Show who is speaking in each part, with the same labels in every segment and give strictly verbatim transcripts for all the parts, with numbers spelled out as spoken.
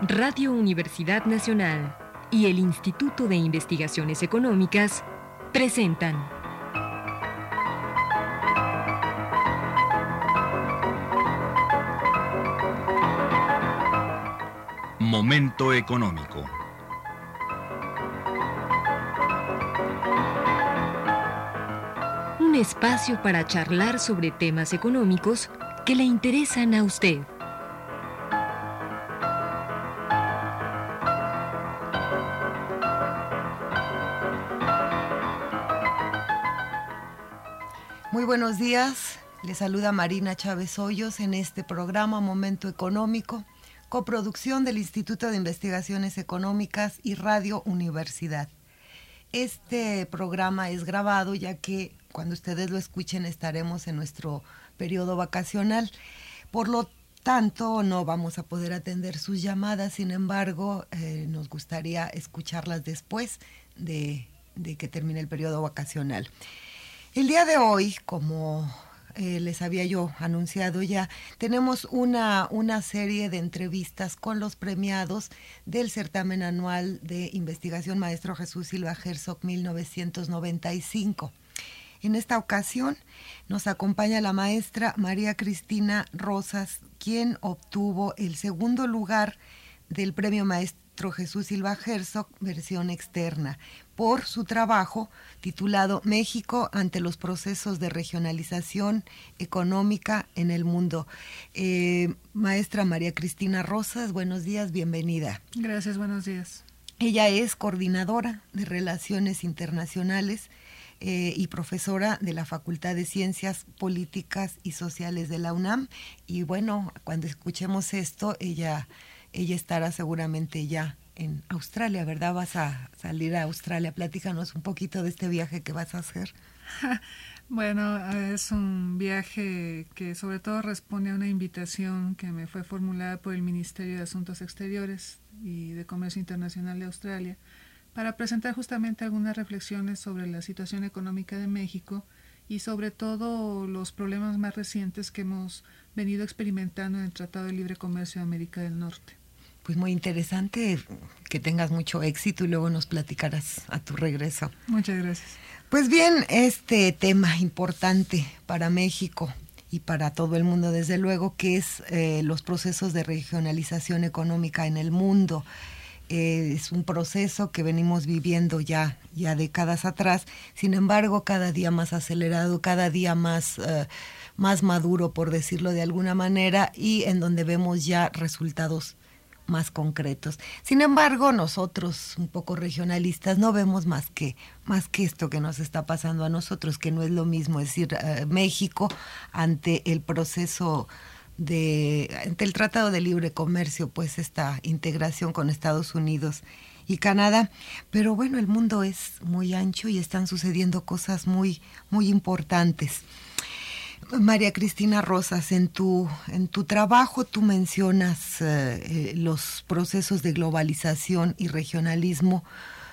Speaker 1: Radio Universidad Nacional y el Instituto de Investigaciones Económicas presentan
Speaker 2: Momento Económico.
Speaker 1: Un espacio para charlar sobre temas económicos que le interesan a usted.
Speaker 3: Muy buenos días, les saluda Marina Chávez Hoyos en este programa Momento Económico, coproducción del Instituto de Investigaciones Económicas y Radio Universidad. Este programa es grabado ya que cuando ustedes lo escuchen estaremos en nuestro periodo vacacional. Por lo tanto, no vamos a poder atender sus llamadas, sin embargo, eh, nos gustaría escucharlas después de, de que termine el periodo vacacional. El día de hoy, como eh, les había yo anunciado ya, tenemos una, una serie de entrevistas con los premiados del certamen anual de investigación Maestro Jesús Silva Herzog mil novecientos noventa y cinco. En esta ocasión nos acompaña la maestra María Cristina Rosas, quien obtuvo el segundo lugar del premio Maestro Jesús Silva Herzog, versión externa, por su trabajo titulado México ante los procesos de regionalización económica en el mundo. Eh, maestra María Cristina Rosas, buenos días, bienvenida.
Speaker 4: Gracias, buenos días.
Speaker 3: Ella es coordinadora de Relaciones Internacionales eh, y profesora de la Facultad de Ciencias Políticas y Sociales de la UNAM. Y bueno, cuando escuchemos esto, ella... Ella estará seguramente ya en Australia, ¿verdad? Vas a salir a Australia. Platícanos un poquito de este viaje que vas a hacer.
Speaker 4: Bueno, es un viaje que sobre todo responde a una invitación que me fue formulada por el Ministerio de Asuntos Exteriores y de Comercio Internacional de Australia para presentar justamente algunas reflexiones sobre la situación económica de México y sobre todo los problemas más recientes que hemos venido experimentando en el Tratado de Libre Comercio de América del Norte.
Speaker 3: Pues muy interesante, que tengas mucho éxito y luego nos platicarás a tu regreso.
Speaker 4: Muchas gracias.
Speaker 3: Pues bien, este tema importante para México y para todo el mundo, desde luego, que es eh, los procesos de regionalización económica en el mundo. Eh, es un proceso que venimos viviendo ya, ya décadas atrás, sin embargo, cada día más acelerado, cada día más, uh, más maduro, por decirlo de alguna manera, y en donde vemos ya resultados más concretos. Sin embargo, nosotros, un poco regionalistas, no vemos más que, más que esto que nos está pasando a nosotros, que no es lo mismo, es decir, uh, México ante el proceso de, ante el Tratado de Libre Comercio, pues esta integración con Estados Unidos y Canadá. Pero bueno, el mundo es muy ancho y están sucediendo cosas muy, muy importantes. María Cristina Rosas, en tu, en tu trabajo tú mencionas eh, los procesos de globalización y regionalismo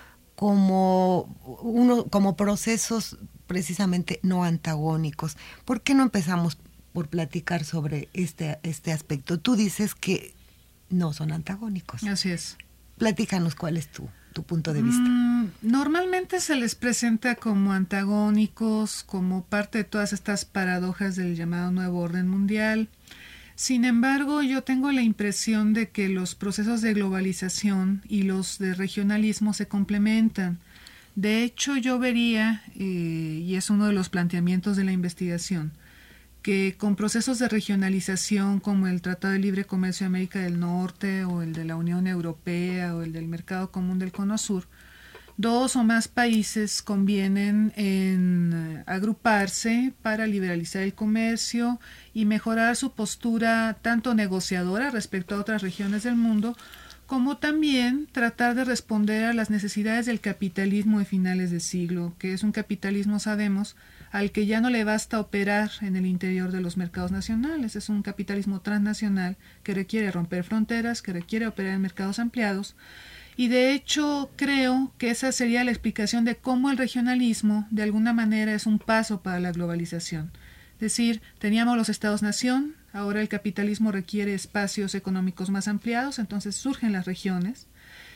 Speaker 3: como, uno, como procesos precisamente no antagónicos. ¿Por qué no empezamos por platicar sobre este, este aspecto? Tú dices que no son antagónicos.
Speaker 4: Así es.
Speaker 3: Platícanos cuál es tu, tu punto de vista.
Speaker 4: Mm, normalmente se les presenta como antagónicos, como parte de todas estas paradojas del llamado nuevo orden mundial. Sin embargo, yo tengo la impresión de que los procesos de globalización y los de regionalismo se complementan. De hecho, yo vería, eh, y es uno de los planteamientos de la investigación, que con procesos de regionalización como el Tratado de Libre Comercio de América del Norte o el de la Unión Europea o el del Mercado Común del Cono Sur, dos o más países convienen en agruparse para liberalizar el comercio y mejorar su postura tanto negociadora respecto a otras regiones del mundo, como también tratar de responder a las necesidades del capitalismo de finales de siglo, que es un capitalismo, sabemos, al que ya no le basta operar en el interior de los mercados nacionales. Es un capitalismo transnacional que requiere romper fronteras, que requiere operar en mercados ampliados. Y de hecho creo que esa sería la explicación de cómo el regionalismo de alguna manera es un paso para la globalización. Es decir, teníamos los estados-nación, Ahora el capitalismo requiere espacios económicos más ampliados, entonces surgen las regiones.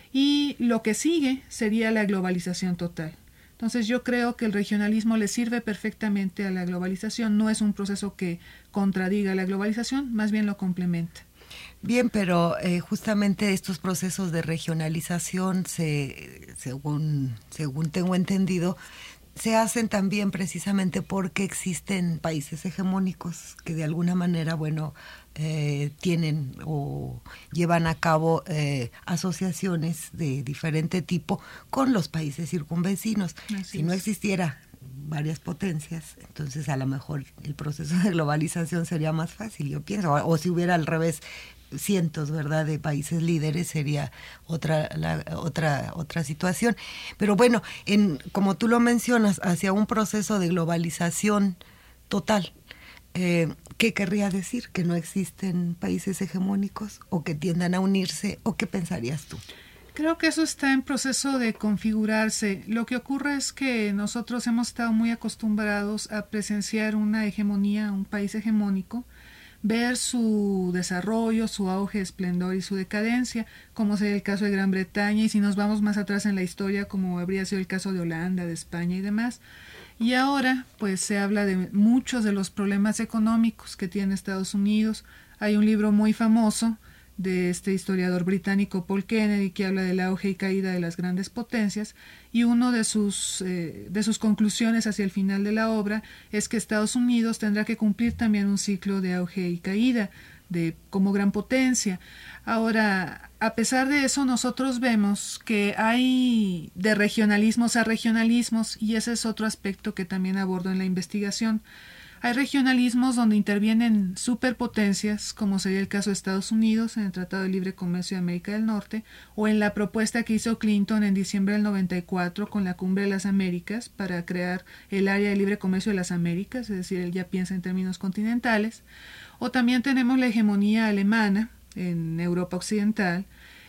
Speaker 4: Y lo que sigue sería la globalización total. Entonces yo creo que el regionalismo le sirve perfectamente a la globalización, no es un proceso que contradiga la globalización, más bien lo complementa.
Speaker 3: Bien, pero eh, justamente estos procesos de regionalización, se, según, según tengo entendido, se hacen también precisamente porque existen países hegemónicos que de alguna manera, bueno, eh, tienen o llevan a cabo eh, asociaciones de diferente tipo con los países circunvecinos. Así si es. No existiera varias potencias, entonces a lo mejor el proceso de globalización sería más fácil, yo pienso, o, o si hubiera al revés cientos, ¿verdad?, de países líderes, sería otra la, otra otra situación. Pero bueno, en como tú lo mencionas, hacia un proceso de globalización total, eh, ¿qué querría decir? ¿Que no existen países hegemónicos o que tiendan a unirse? ¿O qué pensarías tú?
Speaker 4: Creo que eso está en proceso de configurarse. Lo que ocurre es que nosotros hemos estado muy acostumbrados a presenciar una hegemonía, un país hegemónico, ver su desarrollo, su auge, esplendor y su decadencia, como sería el caso de Gran Bretaña, y si nos vamos más atrás en la historia, como habría sido el caso de Holanda, de España y demás. Y ahora, pues se habla de muchos de los problemas económicos que tiene Estados Unidos. Hay un libro muy famoso de este historiador británico Paul Kennedy que habla del auge y caída de las grandes potencias, y uno de sus eh, de sus conclusiones hacia el final de la obra es que Estados Unidos tendrá que cumplir también un ciclo de auge y caída de como gran potencia. Ahora, a pesar de eso, nosotros vemos que hay de regionalismos a regionalismos, y ese es otro aspecto que también abordo en la investigación. Hay regionalismos donde intervienen superpotencias, como sería el caso de Estados Unidos en el Tratado de Libre Comercio de América del Norte, o en la propuesta que hizo Clinton en diciembre del noventa y cuatro con la Cumbre de las Américas para crear el Área de Libre Comercio de las Américas, es decir, él ya piensa en términos continentales. O también tenemos la hegemonía alemana en Europa Occidental,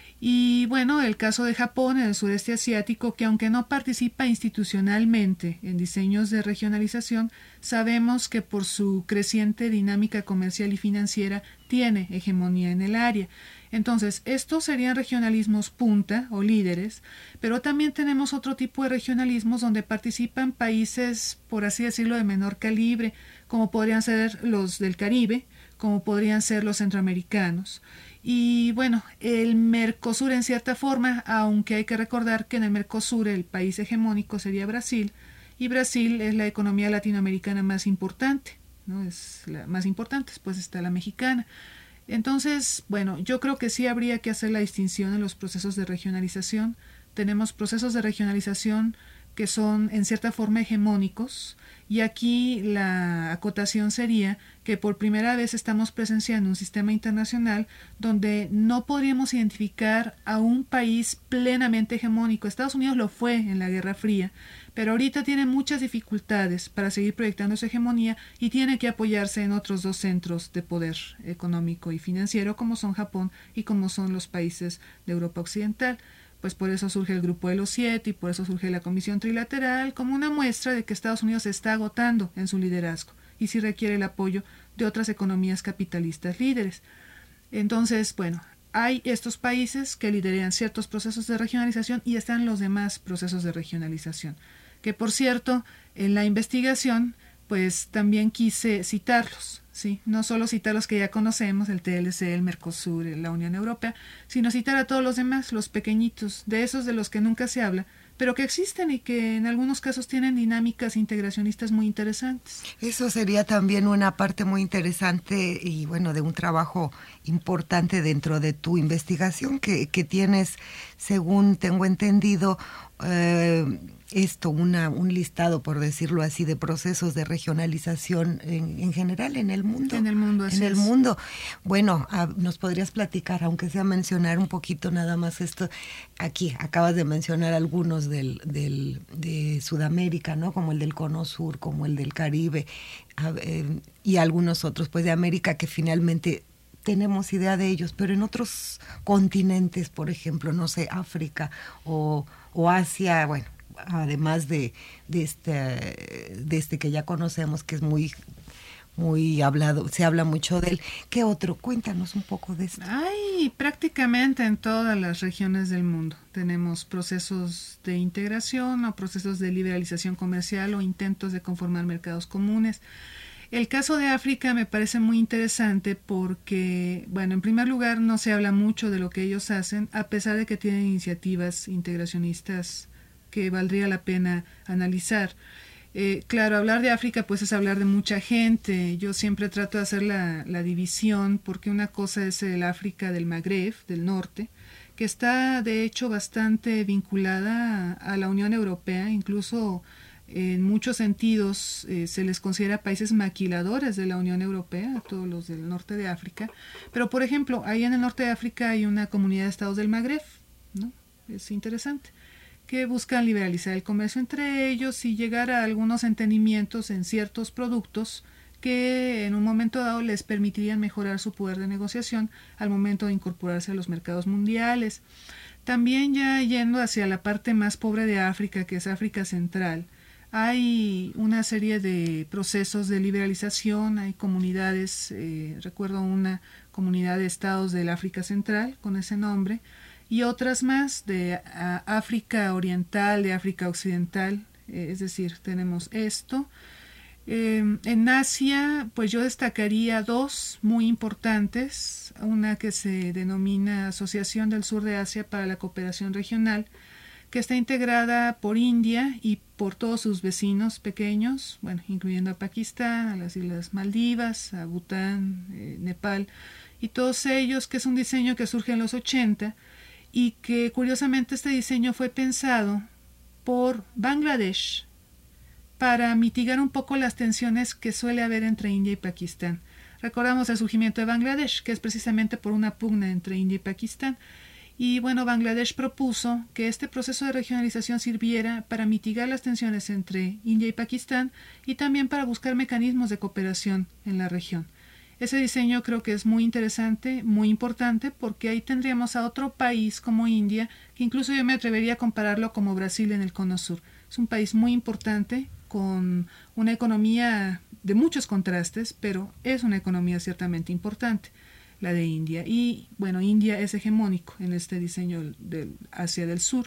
Speaker 4: y bueno, el caso de Japón en el sureste asiático, que aunque no participa institucionalmente en diseños de regionalización, sabemos que por su creciente dinámica comercial y financiera tiene hegemonía en el área. Entonces, estos serían regionalismos punta o líderes, pero también tenemos otro tipo de regionalismos donde participan países, por así decirlo, de menor calibre, como podrían ser los del Caribe, como podrían ser los centroamericanos. Y bueno, el Mercosur en cierta forma, aunque hay que recordar que en el Mercosur el país hegemónico sería Brasil, y Brasil es la economía latinoamericana más importante, ¿no? Es la más importante, después está la mexicana. Entonces, bueno, yo creo que sí habría que hacer la distinción en los procesos de regionalización. Tenemos procesos de regionalización que son en cierta forma hegemónicos, y aquí la acotación sería que por primera vez estamos presenciando un sistema internacional donde no podríamos identificar a un país plenamente hegemónico. Estados Unidos lo fue en la Guerra Fría, pero ahorita tiene muchas dificultades para seguir proyectando su hegemonía y tiene que apoyarse en otros dos centros de poder económico y financiero, como son Japón y como son los países de Europa Occidental. Pues por eso surge el Grupo de los Siete y por eso surge la Comisión Trilateral, como una muestra de que Estados Unidos se está agotando en su liderazgo y sí requiere el apoyo de otras economías capitalistas líderes. Entonces, bueno, hay estos países que lideran ciertos procesos de regionalización y están los demás procesos de regionalización, que por cierto, en la investigación, pues también quise citarlos. Sí, no solo citar los que ya conocemos, el T L C, el Mercosur, la Unión Europea, sino citar a todos los demás, los pequeñitos, de esos de los que nunca se habla, pero que existen y que en algunos casos tienen dinámicas integracionistas muy interesantes.
Speaker 3: Eso sería también una parte muy interesante y bueno, de un trabajo importante dentro de tu investigación que, que tienes, según tengo entendido, eh, esto, una, un listado, por decirlo así, de procesos de regionalización en, en general en el mundo.
Speaker 4: En el mundo, así
Speaker 3: En el
Speaker 4: es.
Speaker 3: mundo. Bueno, a, nos podrías platicar, aunque sea mencionar un poquito nada más esto. Aquí acabas de mencionar algunos del, del, de Sudamérica, ¿no? Como el del Cono Sur, como el del Caribe, a, eh, y algunos otros, pues de América que finalmente tenemos idea de ellos, pero en otros continentes, por ejemplo, no sé, África o, o Asia, bueno, además de, de, este, de este que ya conocemos, que es muy, muy hablado, se habla mucho de él. ¿Qué otro? Cuéntanos un poco de esto.
Speaker 4: Hay prácticamente en todas las regiones del mundo. Tenemos procesos de integración o procesos de liberalización comercial o intentos de conformar mercados comunes. El caso de África me parece muy interesante porque, bueno, en primer lugar no se habla mucho de lo que ellos hacen, a pesar de que tienen iniciativas integracionistas que valdría la pena analizar. Eh, claro, hablar de África pues es hablar de mucha gente. Yo siempre trato de hacer la, la división porque una cosa es el África del Magreb, del norte, que está de hecho bastante vinculada a, a la Unión Europea, incluso en muchos sentidos eh, se les considera países maquiladores de la Unión Europea, a todos los del norte de África. Pero por ejemplo, ahí en el norte de África hay una comunidad de estados del Magreb, ¿no? Es interesante, que buscan liberalizar el comercio entre ellos y llegar a algunos entendimientos en ciertos productos que en un momento dado les permitirían mejorar su poder de negociación al momento de incorporarse a los mercados mundiales. También ya yendo hacia la parte más pobre de África, que es África Central, hay una serie de procesos de liberalización, hay comunidades, eh, recuerdo una comunidad de estados del África Central con ese nombre, y otras más de a, África Oriental, de África Occidental, eh, es decir, tenemos esto. Eh, en Asia, pues yo destacaría dos muy importantes, una que se denomina Asociación del Sur de Asia para la Cooperación Regional, que está integrada por India y por todos sus vecinos pequeños, bueno, incluyendo a Pakistán, a las Islas Maldivas, a Bután, eh, Nepal, y todos ellos, que es un diseño que surge en los ochenta, y que curiosamente este diseño fue pensado por Bangladesh para mitigar un poco las tensiones que suele haber entre India y Pakistán. Recordamos el surgimiento de Bangladesh, que es precisamente por una pugna entre India y Pakistán. Y bueno, Bangladesh propuso que este proceso de regionalización sirviera para mitigar las tensiones entre India y Pakistán y también para buscar mecanismos de cooperación en la región. Ese diseño creo que es muy interesante, muy importante, porque ahí tendríamos a otro país como India, que incluso yo me atrevería a compararlo como Brasil en el Cono Sur. Es un país muy importante, con una economía de muchos contrastes, pero es una economía ciertamente importante, la de India. Y bueno, India es hegemónico en este diseño del Asia del Sur.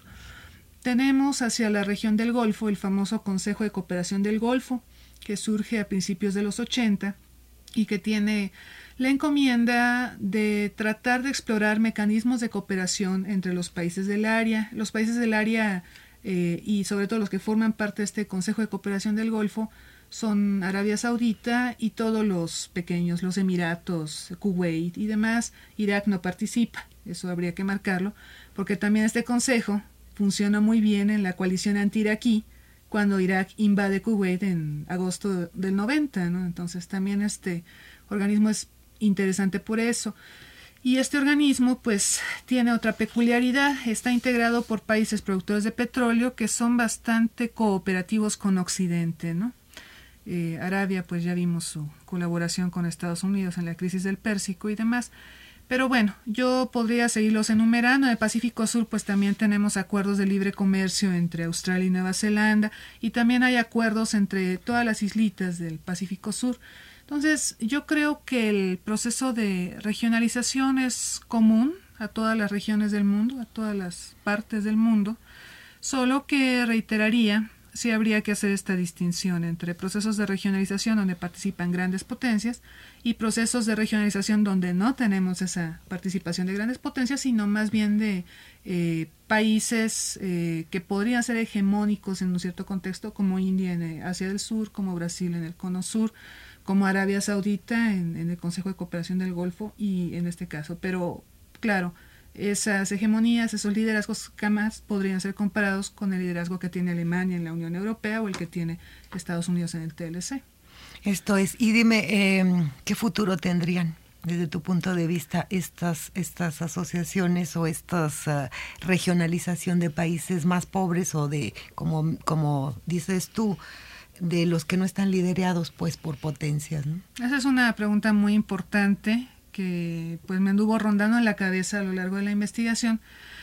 Speaker 4: Tenemos hacia la región del Golfo el famoso Consejo de Cooperación del Golfo, que surge a principios de los ochenta y que tiene la encomienda de tratar de explorar mecanismos de cooperación entre los países del área. Los países del área eh, y sobre todo los que forman parte de este Consejo de Cooperación del Golfo son Arabia Saudita y todos los pequeños, los Emiratos, Kuwait y demás. Irak no participa, eso habría que marcarlo, porque también este consejo funciona muy bien en la coalición anti-iraquí, cuando Irak invade Kuwait en agosto del noventa, ¿no? Entonces también este organismo es interesante por eso. Y este organismo pues tiene otra peculiaridad, está integrado por países productores de petróleo que son bastante cooperativos con Occidente, ¿no? Eh, Arabia, pues ya vimos su colaboración con Estados Unidos en la crisis del Pérsico y demás. Pero bueno, yo podría seguirlos enumerando. En el Pacífico Sur pues también tenemos acuerdos de libre comercio entre Australia y Nueva Zelanda, y también hay acuerdos entre todas las islitas del Pacífico Sur. Entonces yo creo que el proceso de regionalización es común a todas las regiones del mundo, a todas las partes del mundo, solo que reiteraría, sí habría que hacer esta distinción entre procesos de regionalización donde participan grandes potencias y procesos de regionalización donde no tenemos esa participación de grandes potencias, sino más bien de eh, países eh, que podrían ser hegemónicos en un cierto contexto, como India en Asia del Sur, como Brasil en el Cono Sur, como Arabia Saudita en, en el Consejo de Cooperación del Golfo y en este caso. Pero claro, esas hegemonías, esos liderazgos jamás podrían ser comparados con el liderazgo que tiene Alemania en la Unión Europea o el que tiene Estados Unidos en el T L C.
Speaker 3: Esto es, y dime, eh, ¿qué futuro tendrían desde tu punto de vista estas, estas asociaciones o esta uh, regionalización de países más pobres o de, como, como dices tú, de los que no están liderados pues por potencias, ¿no?
Speaker 4: Esa es una pregunta muy importante que pues me anduvo rondando en la cabeza a lo largo de la investigación,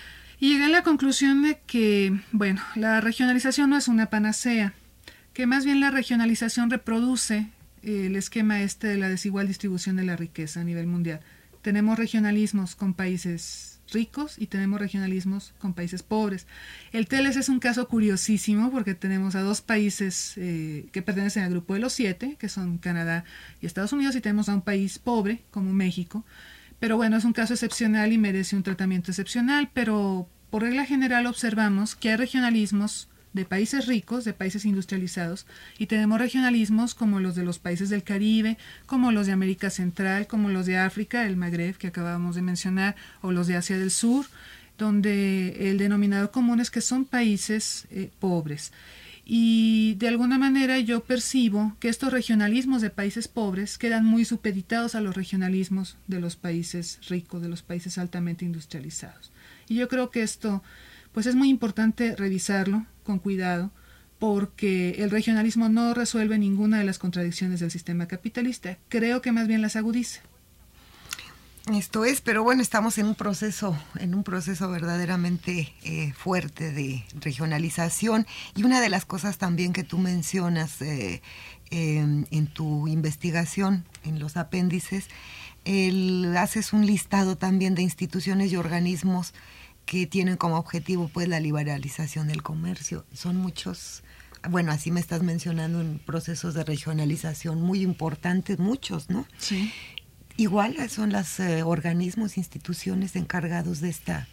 Speaker 4: y llegué a la conclusión de que, bueno, la regionalización no es una panacea, que más bien la regionalización reproduce el esquema este de la desigual distribución de la riqueza a nivel mundial. Tenemos regionalismos con países ricos y tenemos regionalismos con países pobres. El Teles es un caso curiosísimo porque tenemos a dos países eh, que pertenecen al grupo de los siete, que son Canadá y Estados Unidos, y tenemos a un país pobre como México. Pero bueno, es un caso excepcional y merece un tratamiento excepcional, pero por regla general observamos que hay regionalismos de países ricos, de países industrializados, y tenemos regionalismos como los de los países del Caribe, como los de América Central, como los de África, el Magreb que acabamos de mencionar, o los de Asia del Sur, donde el denominador común es que son países eh, pobres. Y de alguna manera yo percibo que estos regionalismos de países pobres quedan muy supeditados a los regionalismos de los países ricos, de los países altamente industrializados. Y yo creo que esto pues es muy importante revisarlo con cuidado, porque el regionalismo no resuelve ninguna de las contradicciones del sistema capitalista, creo que más bien las agudiza.
Speaker 3: Esto es, pero bueno, estamos en un proceso, en un proceso verdaderamente eh, fuerte de regionalización, y una de las cosas también que tú mencionas eh, eh, en tu investigación, en los apéndices, el, haces un listado también de instituciones y organismos que tienen como objetivo pues la liberalización del comercio. Son muchos, bueno, así me estás mencionando, en procesos de regionalización muy importantes, muchos, ¿no?
Speaker 4: Sí.
Speaker 3: Igual son los eh, organismos, instituciones encargados de esta,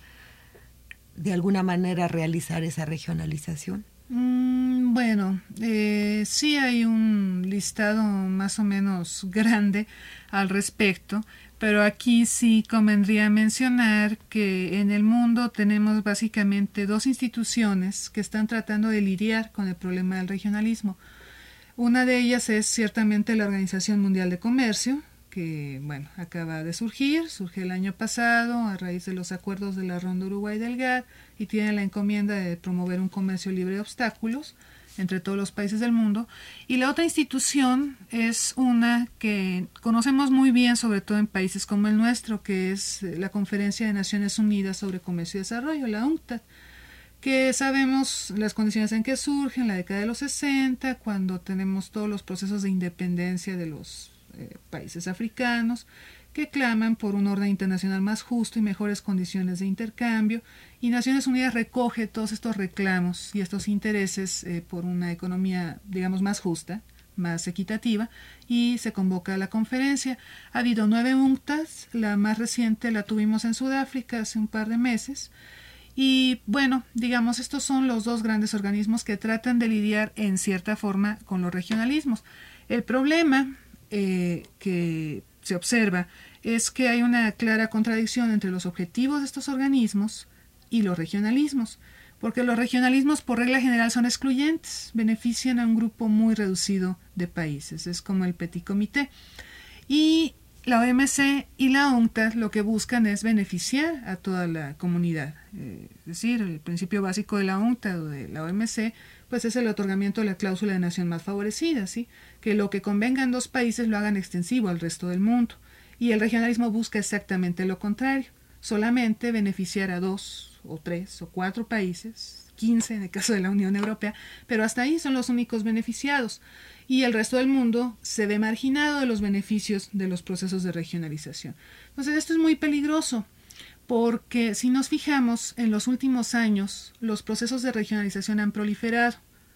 Speaker 3: de alguna manera, realizar esa regionalización.
Speaker 4: Mm, bueno, eh, sí hay un listado más o menos grande al respecto, pero aquí sí convendría mencionar que en el mundo tenemos básicamente dos instituciones que están tratando de lidiar con el problema del regionalismo. Una de ellas es ciertamente la Organización Mundial de Comercio, que bueno, acaba de surgir, surge el año pasado a raíz de los acuerdos de la Ronda Uruguay del G A T t y tiene la encomienda de promover un comercio libre de obstáculos entre todos los países del mundo. Y la otra institución es una que conocemos muy bien, sobre todo en países como el nuestro, que es la Conferencia de Naciones Unidas sobre Comercio y Desarrollo, la UNCTAD, que sabemos las condiciones en que surge en la década de los sesenta, cuando tenemos todos los procesos de independencia de los eh, países africanos, que claman por un orden internacional más justo y mejores condiciones de intercambio, y Naciones Unidas recoge todos estos reclamos y estos intereses eh, por una economía, digamos, más justa, más equitativa, y se convoca a la conferencia. Ha habido nueve UNCTADs, la más reciente la tuvimos en Sudáfrica hace un par de meses, y bueno, digamos, estos son los dos grandes organismos que tratan de lidiar en cierta forma con los regionalismos. El problema eh, que se observa es que hay una clara contradicción entre los objetivos de estos organismos y los regionalismos, porque los regionalismos por regla general son excluyentes, benefician a un grupo muy reducido de países, es como el Petit Comité. Y la O M C y la UNCTAD lo que buscan es beneficiar a toda la comunidad, eh, es decir, el principio básico de la UNCTAD o de la O M C pues es el otorgamiento de la cláusula de nación más favorecida, ¿sí? Que lo que convenga en dos países lo hagan extensivo al resto del mundo. Y el regionalismo busca exactamente lo contrario, solamente beneficiar a dos o tres o cuatro países, quince en el caso de la Unión Europea, pero hasta ahí son los únicos beneficiados. Y el resto del mundo se ve marginado de los beneficios de los procesos de regionalización. Entonces esto es muy peligroso, porque si nos fijamos, en los últimos años los procesos de regionalización han proliferado.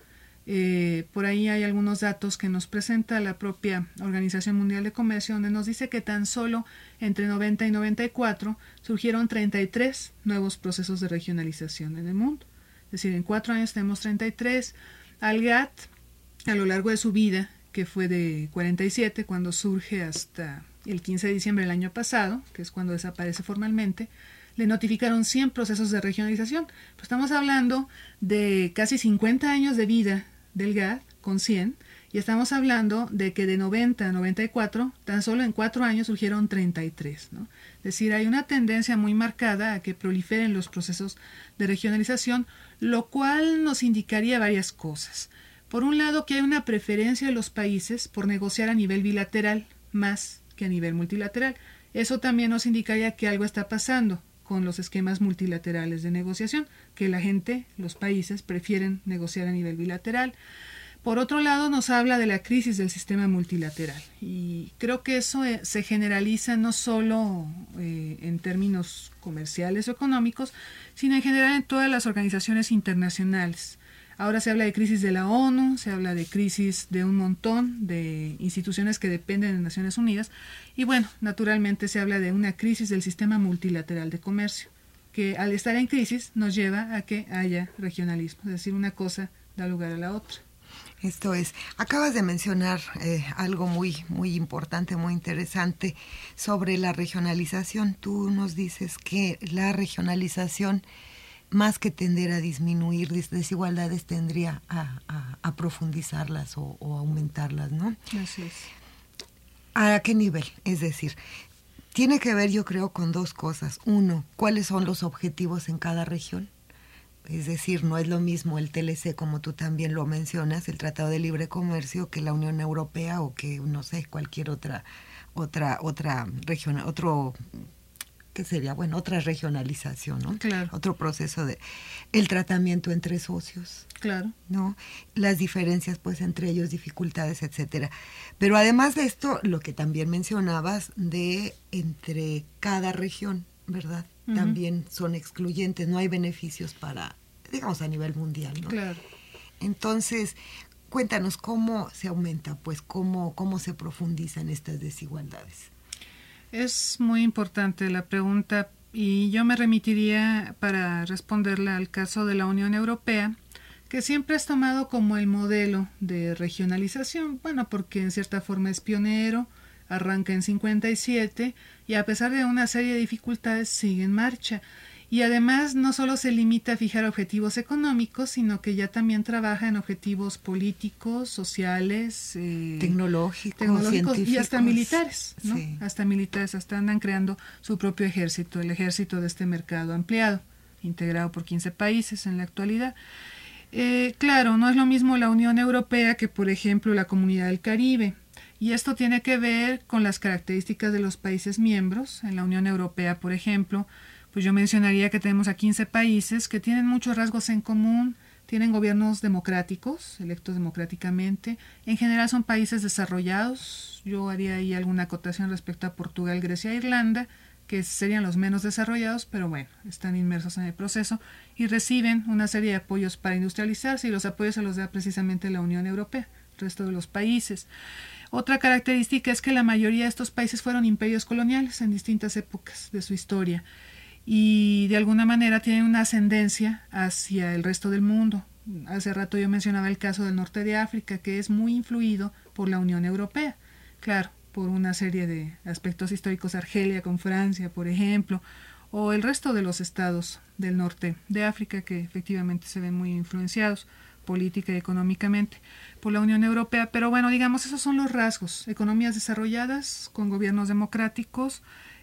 Speaker 4: Eh, por ahí hay algunos datos que nos presenta la propia Organización Mundial de Comercio, donde nos dice que tan solo entre noventa y noventa y cuatro surgieron treinta y tres nuevos procesos de regionalización en el mundo. Es decir, en cuatro años tenemos treinta y tres. Al G A T T, a lo largo de su vida, que fue de cuarenta y siete, cuando surge hasta el quince de diciembre del año pasado, que es cuando desaparece formalmente, le notificaron cien procesos de regionalización. Pues estamos hablando de casi cincuenta años de vida del G A T T con cien, y estamos hablando de que de noventa a noventa y cuatro, tan solo en cuatro años surgieron treinta y tres, ¿no? Es decir, hay una tendencia muy marcada a que proliferen los procesos de regionalización, lo cual nos indicaría varias cosas. Por un lado, que hay una preferencia de los países por negociar a nivel bilateral más que a nivel multilateral. Eso también nos indicaría que algo está pasando con los esquemas multilaterales de negociación, que la gente, los países, prefieren negociar a nivel bilateral. Por otro lado, nos habla de la crisis del sistema multilateral y creo que eso eh, se generaliza no solo eh, en términos comerciales o económicos, sino en general en todas las organizaciones internacionales. Ahora se habla de crisis de la ONU, se habla de crisis de un montón de instituciones que dependen de Naciones Unidas y bueno, naturalmente se habla de una crisis del sistema multilateral de comercio, que al estar en crisis nos lleva a que haya regionalismo, es decir, una cosa da lugar a la otra.
Speaker 3: Esto es, acabas de mencionar eh, algo muy, muy importante, muy interesante sobre la regionalización. Tú nos dices que la regionalización, más que tender a disminuir desigualdades, tendría a, a, a profundizarlas o, o aumentarlas, ¿no?
Speaker 4: Así es.
Speaker 3: ¿A qué nivel? Es decir, tiene que ver, yo creo, con dos cosas. Uno, ¿cuáles son los objetivos en cada región? Es decir, no es lo mismo el T L C, como tú también lo mencionas, el Tratado de Libre Comercio, que la Unión Europea o que, no sé, cualquier otra otra otra región, otro, ¿qué sería? Bueno, otra regionalización, ¿no?
Speaker 4: Claro.
Speaker 3: Otro proceso de el tratamiento entre socios.
Speaker 4: Claro.
Speaker 3: ¿No? Las diferencias, pues, entre ellos, dificultades, etcétera. Pero además de esto, lo que también mencionabas de entre cada región, ¿verdad? Uh-huh. También son excluyentes, no hay beneficios para, digamos, a nivel mundial, ¿no?
Speaker 4: Claro.
Speaker 3: Entonces, cuéntanos cómo se aumenta, pues, cómo, cómo se profundizan estas desigualdades.
Speaker 4: Es muy importante la pregunta y yo me remitiría para responderla al caso de la Unión Europea, que siempre has tomado como el modelo de regionalización, bueno, porque en cierta forma es pionero, arranca en cincuenta y siete y a pesar de una serie de dificultades sigue en marcha. Y además no solo se limita a fijar objetivos económicos, sino que ya también trabaja en objetivos políticos, sociales, eh,
Speaker 3: tecnológicos,
Speaker 4: tecnológicos y hasta militares, ¿no?
Speaker 3: Sí.
Speaker 4: Hasta militares, hasta andan creando su propio ejército, el ejército de este mercado ampliado, integrado por quince países en la actualidad. Eh, claro, no es lo mismo la Unión Europea que, por ejemplo, la Comunidad del Caribe. Y esto tiene que ver con las características de los países miembros. En la Unión Europea, por ejemplo, pues yo mencionaría que tenemos a quince países que tienen muchos rasgos en común, tienen gobiernos democráticos, electos democráticamente. En general son países desarrollados. Yo haría ahí alguna acotación respecto a Portugal, Grecia e Irlanda, que serían los menos desarrollados, pero bueno, están inmersos en el proceso y reciben una serie de apoyos para industrializarse y los apoyos se los da precisamente la Unión Europea, el resto de los países. Otra característica es que la mayoría de estos países fueron imperios coloniales en distintas épocas de su historia y de alguna manera tienen una ascendencia hacia el resto del mundo. Hace rato yo mencionaba el caso del norte de África, que es muy influido por la Unión Europea, claro, por una serie de aspectos históricos, Argelia con Francia, por ejemplo, o el resto de los estados del norte de África, que efectivamente se ven muy influenciados política y económicamente por la Unión Europea, pero bueno, digamos, esos son los rasgos: economías desarrolladas con gobiernos democráticos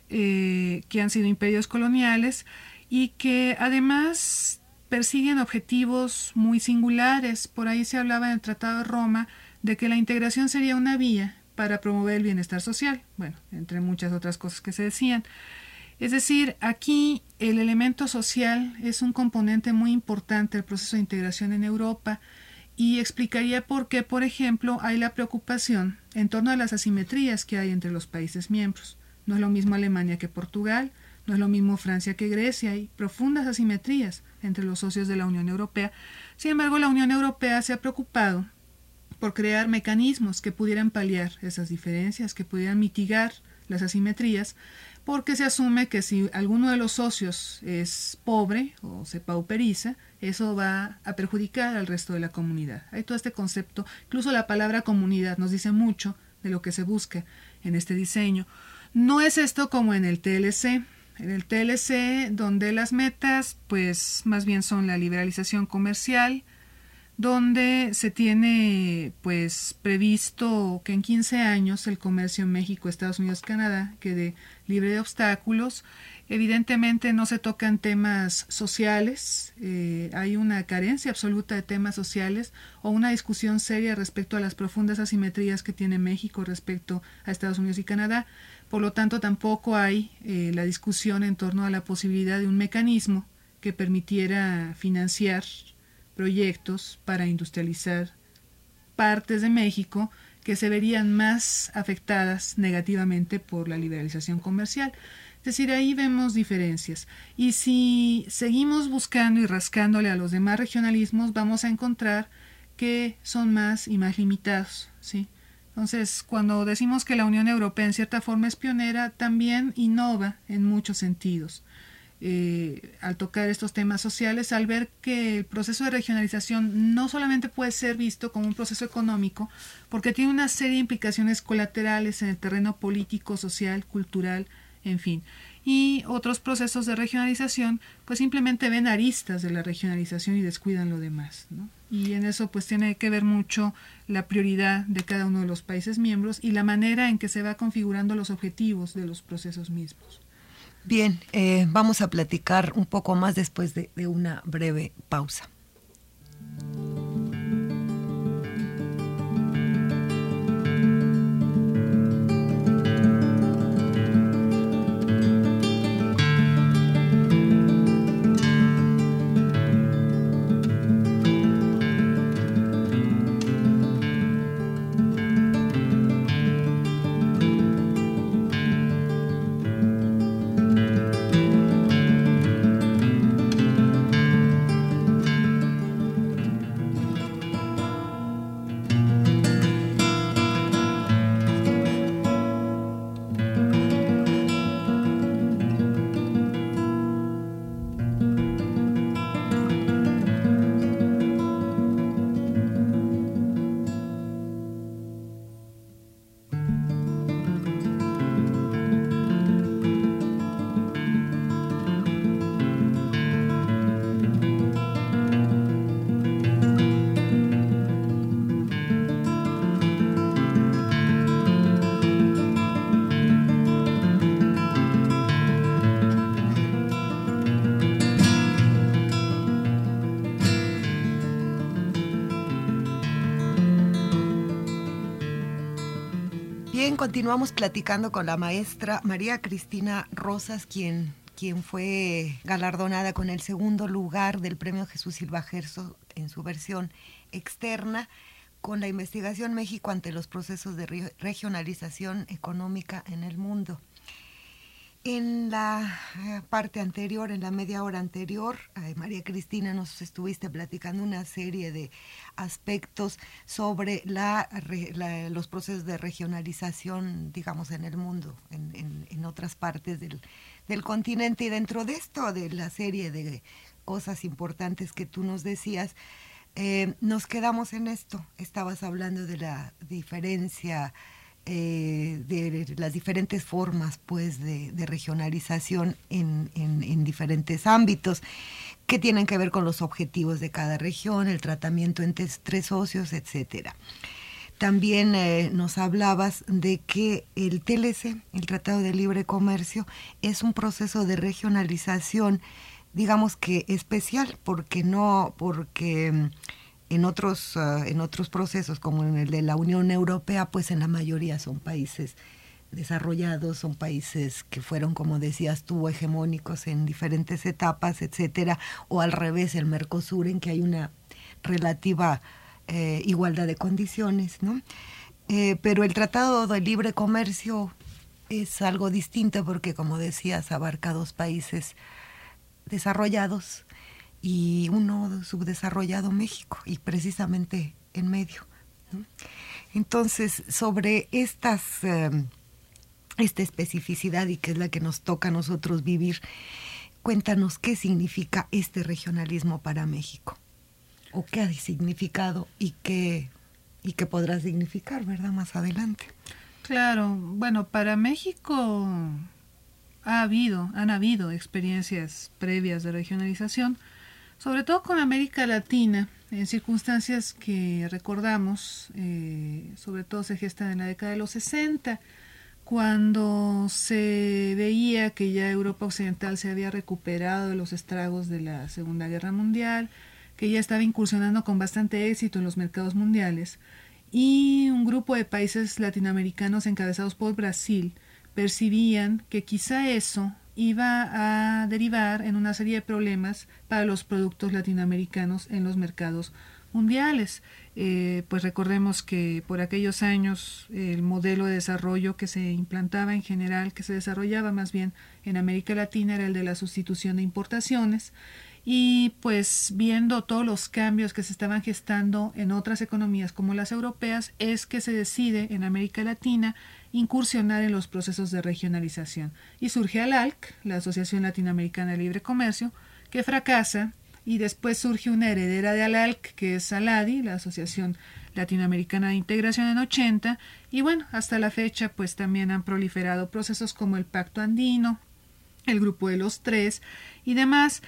Speaker 4: eh, que han sido imperios coloniales y que además persiguen objetivos muy singulares. Por ahí se hablaba en el Tratado de Roma de que la integración sería una vía para promover el bienestar social, bueno, entre muchas otras cosas que se decían. Es decir, aquí el elemento social es un componente muy importante del proceso de integración en Europa y explicaría por qué, por ejemplo, hay la preocupación en torno a las asimetrías que hay entre los países miembros. No es lo mismo Alemania que Portugal, no es lo mismo Francia que Grecia, hay profundas asimetrías entre los socios de la Unión Europea. Sin embargo, la Unión Europea se ha preocupado por crear mecanismos que pudieran paliar esas diferencias, que pudieran mitigar las asimetrías, porque se asume que si alguno de los socios es pobre o se pauperiza, eso va a perjudicar al resto de la comunidad. Hay todo este concepto, incluso la palabra comunidad nos dice mucho de lo que se busca en este diseño. No es esto como en el T L C. En el T L C, donde las metas, pues más bien son la liberalización comercial, donde se tiene pues previsto que en quince años el comercio en México, Estados Unidos, Canadá quede libre de obstáculos. Evidentemente no se tocan temas sociales, eh, hay una carencia absoluta de temas sociales o una discusión seria respecto a las profundas asimetrías que tiene México respecto a Estados Unidos y Canadá. Por lo tanto, tampoco hay eh, la discusión en torno a la posibilidad de un mecanismo que permitiera financiar proyectos para industrializar partes de México que se verían más afectadas negativamente por la liberalización comercial. Es decir, ahí vemos diferencias. Y si seguimos buscando y rascándole a los demás regionalismos, vamos a encontrar que son más y más limitados, ¿sí? Entonces, cuando decimos que la Unión Europea en cierta forma es pionera, también innova en muchos sentidos. Eh, al tocar estos temas sociales, al ver que el proceso de regionalización no solamente puede ser visto como un proceso económico, porque tiene una serie de implicaciones colaterales en el terreno político, social, cultural, en fin. Y otros procesos de regionalización pues simplemente ven aristas de la regionalización y descuidan lo demás, ¿no? Y en eso pues tiene que ver mucho la prioridad de cada uno de los países miembros y la manera en que se va configurando los objetivos de los procesos mismos.
Speaker 3: Bien, eh, vamos a platicar un poco más después de, de una breve pausa. Bien, continuamos platicando con la maestra María Cristina Rosas, quien, quien fue galardonada con el segundo lugar del Premio Jesús Silva Gerso en su versión externa con la investigación México ante los procesos de re- regionalización económica en el mundo. En la eh, parte anterior, en la media hora anterior, eh, María Cristina, nos estuviste platicando una serie de aspectos sobre la, re, la, los procesos de regionalización, digamos, en el mundo, en, en, en otras partes del, del continente. Y dentro de esto, de la serie de cosas importantes que tú nos decías, eh, nos quedamos en esto. Estabas hablando de la diferencia Eh, de las diferentes formas pues de, de regionalización en, en, en diferentes ámbitos que tienen que ver con los objetivos de cada región, el tratamiento entre tres socios, etcétera. También eh, nos hablabas de que el T L C, el Tratado de Libre Comercio, es un proceso de regionalización, digamos que especial, porque no, porque En otros, uh, en otros procesos, como en el de la Unión Europea, pues en la mayoría son países desarrollados, son países que fueron, como decías tú, hegemónicos en diferentes etapas, etcétera, o al revés, el Mercosur, en que hay una relativa eh, igualdad de condiciones, ¿no? Eh, pero el Tratado de Libre Comercio es algo distinto porque, como decías, abarca dos países desarrollados y uno subdesarrollado, México, y precisamente en medio, ¿no? Entonces, sobre estas, eh, esta especificidad y que es la que nos toca a nosotros vivir, cuéntanos qué significa este regionalismo para México, o qué ha significado y qué, y qué podrá significar, ¿verdad?, más adelante.
Speaker 4: Claro, bueno, para México ha habido, han habido experiencias previas de regionalización, sobre todo con América Latina, en circunstancias que recordamos, eh, sobre todo se gestan en la década de los sesenta, cuando se veía que ya Europa Occidental se había recuperado de los estragos de la Segunda Guerra Mundial, que ya estaba incursionando con bastante éxito en los mercados mundiales, y un grupo de países latinoamericanos encabezados por Brasil percibían que quizá eso iba a derivar en una serie de problemas para los productos latinoamericanos en los mercados mundiales. Eh, pues recordemos que por aquellos años el modelo de desarrollo que se implantaba en general, que se desarrollaba más bien en América Latina, era el de la sustitución de importaciones, y pues viendo todos los cambios que se estaban gestando en otras economías como las europeas, es que se decide en América Latina incursionar en los procesos de regionalización. Y surge A L A L C, la Asociación Latinoamericana de Libre Comercio, que fracasa, y después surge una heredera de A L A L C, que es ALADI, la Asociación Latinoamericana de Integración en ochenta, y bueno, hasta la fecha pues también han proliferado procesos como el Pacto Andino, el Grupo de los Tres y demás.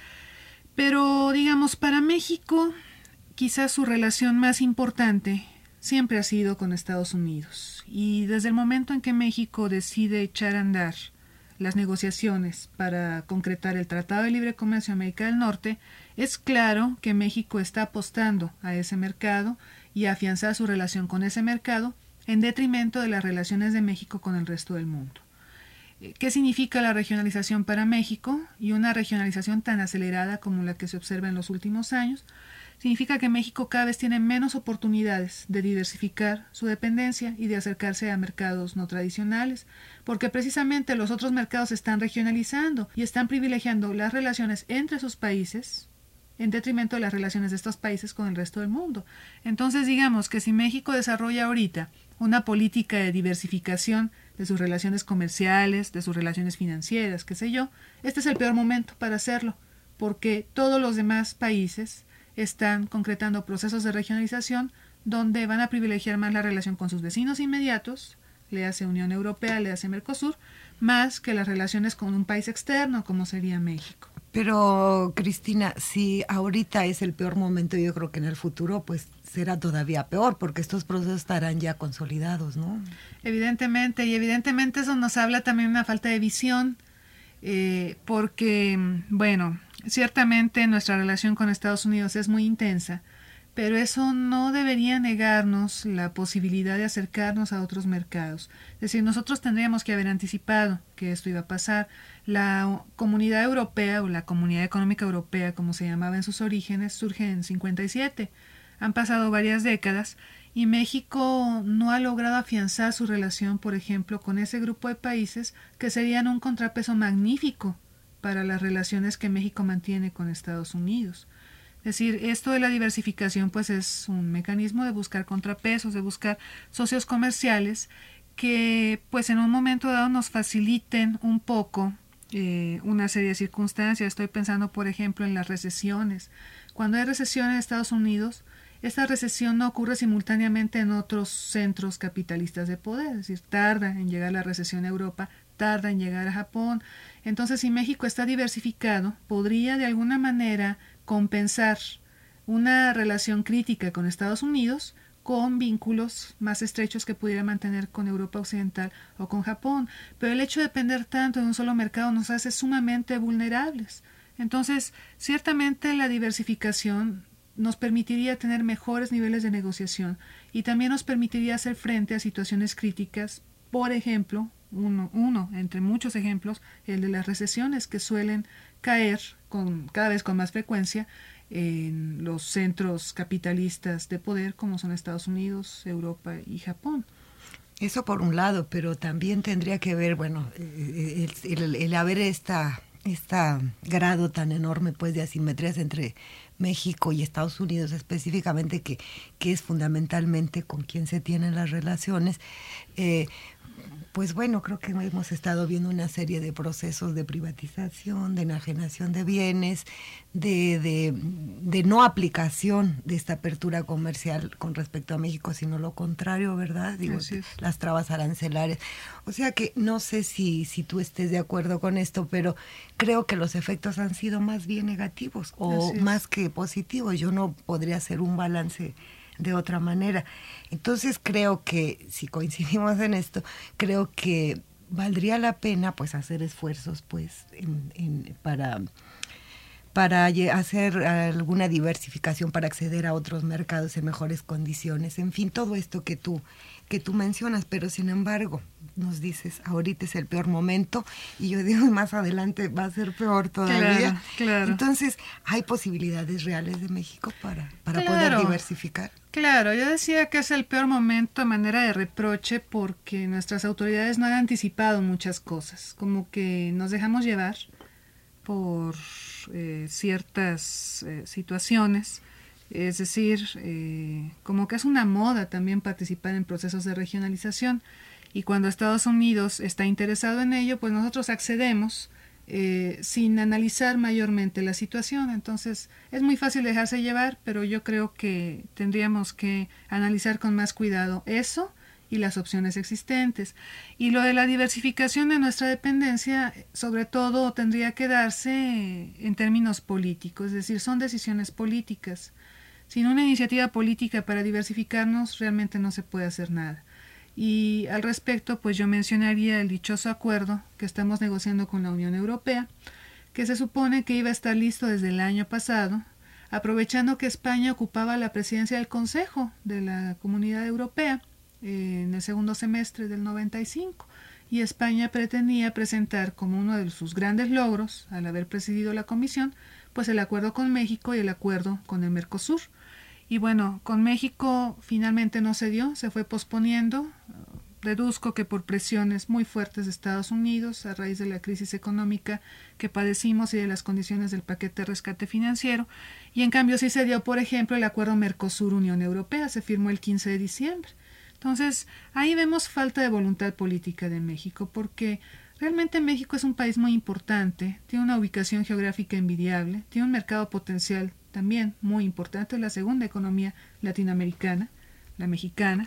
Speaker 4: Pero digamos, para México quizás su relación más importante siempre ha sido con Estados Unidos, y desde el momento en que México decide echar a andar las negociaciones para concretar el Tratado de Libre Comercio de América del Norte, es claro que México está apostando a ese mercado y a afianzar su relación con ese mercado en detrimento de las relaciones de México con el resto del mundo. ¿Qué significa la regionalización para México? Y una regionalización tan acelerada como la que se observa en los últimos años, significa que México cada vez tiene menos oportunidades de diversificar su dependencia y de acercarse a mercados no tradicionales, porque precisamente los otros mercados se están regionalizando y están privilegiando las relaciones entre sus países en detrimento de las relaciones de estos países con el resto del mundo. Entonces, digamos que si México desarrolla ahorita una política de diversificación de sus relaciones comerciales, de sus relaciones financieras, qué sé yo, este es el peor momento para hacerlo, porque todos los demás países están concretando procesos de regionalización donde van a privilegiar más la relación con sus vecinos inmediatos, le hace Unión Europea, le hace Mercosur, más que las relaciones con un país externo como sería México.
Speaker 3: Pero, Cristina, si ahorita es el peor momento, yo creo que en el futuro pues será todavía peor, porque estos procesos estarán ya consolidados, ¿no?
Speaker 4: Evidentemente, y evidentemente eso nos habla también de una falta de visión, eh, porque, bueno, ciertamente nuestra relación con Estados Unidos es muy intensa, pero eso no debería negarnos la posibilidad de acercarnos a otros mercados. Es decir, nosotros tendríamos que haber anticipado que esto iba a pasar. La Comunidad Europea o la Comunidad Económica Europea, como se llamaba en sus orígenes, surge en cincuenta y siete. Han pasado varias décadas y México no ha logrado afianzar su relación, por ejemplo, con ese grupo de países que serían un contrapeso magnífico para las relaciones que México mantiene con Estados Unidos. Es decir, esto de la diversificación pues es un mecanismo de buscar contrapesos, de buscar socios comerciales que pues en un momento dado nos faciliten un poco eh, una serie de circunstancias. Estoy pensando, por ejemplo, en las recesiones. Cuando hay recesión en Estados Unidos, esta recesión no ocurre simultáneamente en otros centros capitalistas de poder, es decir, tarda en llegar la recesión a Europa, tarda en llegar a Japón. Entonces, si México está diversificado, podría de alguna manera compensar una relación crítica con Estados Unidos con vínculos más estrechos que pudiera mantener con Europa Occidental o con Japón. Pero el hecho de depender tanto de un solo mercado nos hace sumamente vulnerables. Entonces, ciertamente la diversificación nos permitiría tener mejores niveles de negociación y también nos permitiría hacer frente a situaciones críticas, por ejemplo, uno, uno entre muchos ejemplos, el de las recesiones que suelen caer con, cada vez con más frecuencia en los centros capitalistas de poder como son Estados Unidos, Europa y Japón.
Speaker 3: Eso por un lado, pero también tendría que ver, bueno, el, el, el haber esta, esta grado tan enorme pues de asimetrías entre México y Estados Unidos específicamente, que, que es fundamentalmente con quien se tienen las relaciones. Eh, Pues bueno, creo que hemos estado viendo una serie de procesos de privatización, de enajenación de bienes, de, de, de no aplicación de esta apertura comercial con respecto a México, sino lo contrario, ¿verdad? Digo, las trabas arancelarias. O sea que no sé si, si tú estés de acuerdo con esto, pero creo que los efectos han sido más bien negativos o más que positivos. Yo no podría hacer un balance de otra manera. Entonces creo que, si coincidimos en esto, creo que valdría la pena pues hacer esfuerzos pues en, en, para, para hacer alguna diversificación, para acceder a otros mercados en mejores condiciones, en fin, todo esto que tú, que tú mencionas, pero sin embargo, nos dices, ahorita es el peor momento, y yo digo, más adelante va a ser peor todavía.
Speaker 4: Claro, claro.
Speaker 3: Entonces, ¿hay posibilidades reales de México para, para
Speaker 4: Claro.
Speaker 3: poder diversificar?
Speaker 4: Claro, yo decía que es el peor momento a manera de reproche porque nuestras autoridades no han anticipado muchas cosas, como que nos dejamos llevar por eh, ciertas eh, situaciones, es decir, eh, como que es una moda también participar en procesos de regionalización, y cuando Estados Unidos está interesado en ello, pues nosotros accedemos eh, sin analizar mayormente la situación. Entonces es muy fácil dejarse llevar, pero yo creo que tendríamos que analizar con más cuidado eso y las opciones existentes. Y lo de la diversificación de nuestra dependencia, sobre todo, tendría que darse en términos políticos, es decir, son decisiones políticas. Sin una iniciativa política para diversificarnos, realmente no se puede hacer nada. Y al respecto, pues yo mencionaría el dichoso acuerdo que estamos negociando con la Unión Europea, que se supone que iba a estar listo desde el año pasado, aprovechando que España ocupaba la presidencia del Consejo de la Comunidad Europea eh, en el segundo semestre del noventa y cinco, y España pretendía presentar como uno de sus grandes logros, al haber presidido la Comisión, pues el acuerdo con México y el acuerdo con el Mercosur. Y bueno, con México finalmente no se dio, se fue posponiendo. Deduzco que por presiones muy fuertes de Estados Unidos a raíz de la crisis económica que padecimos y de las condiciones del paquete de rescate financiero. Y en cambio sí se dio, por ejemplo, el acuerdo Mercosur-Unión Europea, se firmó el quince de diciembre. Entonces, ahí vemos falta de voluntad política de México, porque realmente México es un país muy importante, tiene una ubicación geográfica envidiable, tiene un mercado potencial también muy importante, la segunda economía latinoamericana, la mexicana,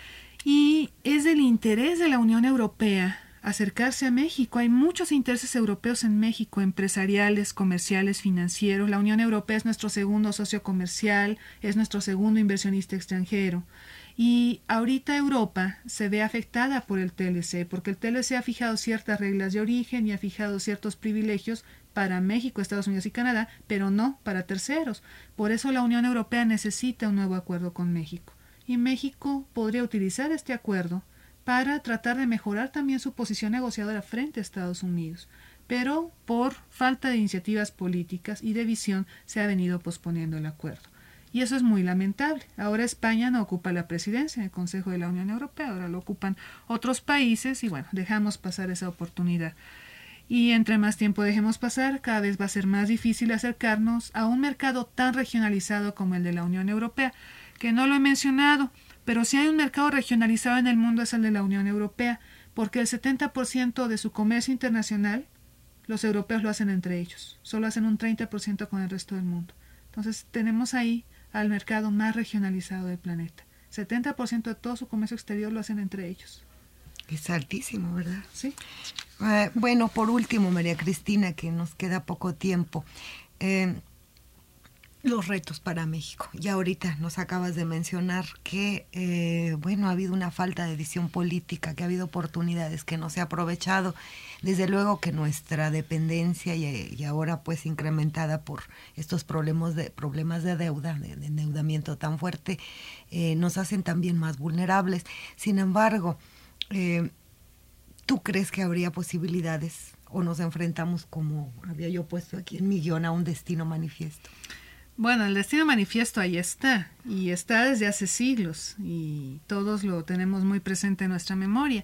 Speaker 4: y es del interés de la Unión Europea acercarse a México. Hay muchos intereses europeos en México, empresariales, comerciales, financieros. La Unión Europea es nuestro segundo socio comercial, es nuestro segundo inversionista extranjero. Y ahorita Europa se ve afectada por el T L C, porque el T L C ha fijado ciertas reglas de origen y ha fijado ciertos privilegios para México, Estados Unidos y Canadá, pero no para terceros. Por eso la Unión Europea necesita un nuevo acuerdo con México. Y México podría utilizar este acuerdo para tratar de mejorar también su posición negociadora frente a Estados Unidos. Pero por falta de iniciativas políticas y de visión se ha venido posponiendo el acuerdo. Y eso es muy lamentable. Ahora España no ocupa la presidencia del Consejo de la Unión Europea, ahora lo ocupan otros países y bueno, dejamos pasar esa oportunidad. Y entre más tiempo dejemos pasar, cada vez va a ser más difícil acercarnos a un mercado tan regionalizado como el de la Unión Europea, que no lo he mencionado, pero si hay un mercado regionalizado en el mundo es el de la Unión Europea, porque el setenta por ciento de su comercio internacional, los europeos lo hacen entre ellos, solo hacen un treinta por ciento con el resto del mundo. Entonces tenemos ahí al mercado más regionalizado del planeta. setenta por ciento de todo su comercio exterior lo hacen entre ellos.
Speaker 3: Es altísimo, ¿verdad?
Speaker 4: Sí.
Speaker 3: Eh, bueno, por último, María Cristina, que nos queda poco tiempo, eh, los retos para México. Ya ahorita nos acabas de mencionar que, eh, bueno, ha habido una falta de visión política, que ha habido oportunidades que no se ha aprovechado. Desde luego que nuestra dependencia y, y ahora pues incrementada por estos problemas de, problemas de deuda, de, de endeudamiento tan fuerte, eh, nos hacen también más vulnerables. Sin embargo, eh, ¿tú crees que habría posibilidades o nos enfrentamos, como había yo puesto aquí en mi guión, a un destino manifiesto?
Speaker 4: Bueno, el destino manifiesto ahí está, y está desde hace siglos, y todos lo tenemos muy presente en nuestra memoria.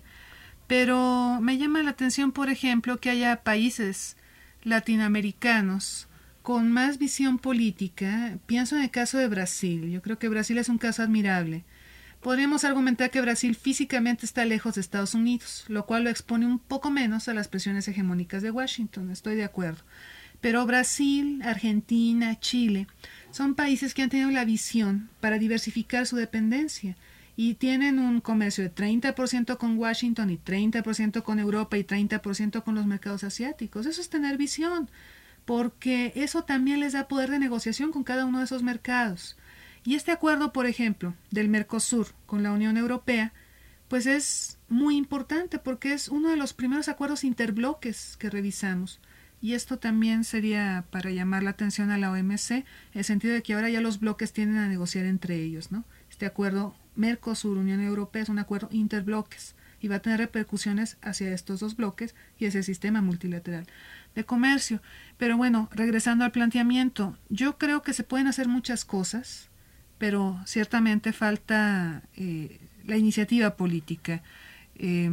Speaker 4: Pero me llama la atención, por ejemplo, que haya países latinoamericanos con más visión política. Pienso en el caso de Brasil. Yo creo que Brasil es un caso admirable. Podríamos argumentar que Brasil físicamente está lejos de Estados Unidos, lo cual lo expone un poco menos a las presiones hegemónicas de Washington, estoy de acuerdo. Pero Brasil, Argentina, Chile son países que han tenido la visión para diversificar su dependencia y tienen un comercio de treinta por ciento con Washington y treinta por ciento con Europa y treinta por ciento con los mercados asiáticos. Eso es tener visión, porque eso también les da poder de negociación con cada uno de esos mercados. Y este acuerdo, por ejemplo, del Mercosur con la Unión Europea, pues es muy importante porque es uno de los primeros acuerdos interbloques que revisamos. Y esto también sería para llamar la atención a la O M C, en el sentido de que ahora ya los bloques tienden a negociar entre ellos, ¿no? Este acuerdo Mercosur-Unión Europea es un acuerdo interbloques y va a tener repercusiones hacia estos dos bloques y hacia el sistema multilateral de comercio. Pero bueno, regresando al planteamiento, yo creo que se pueden hacer muchas cosas, pero ciertamente falta eh, la iniciativa política. Eh,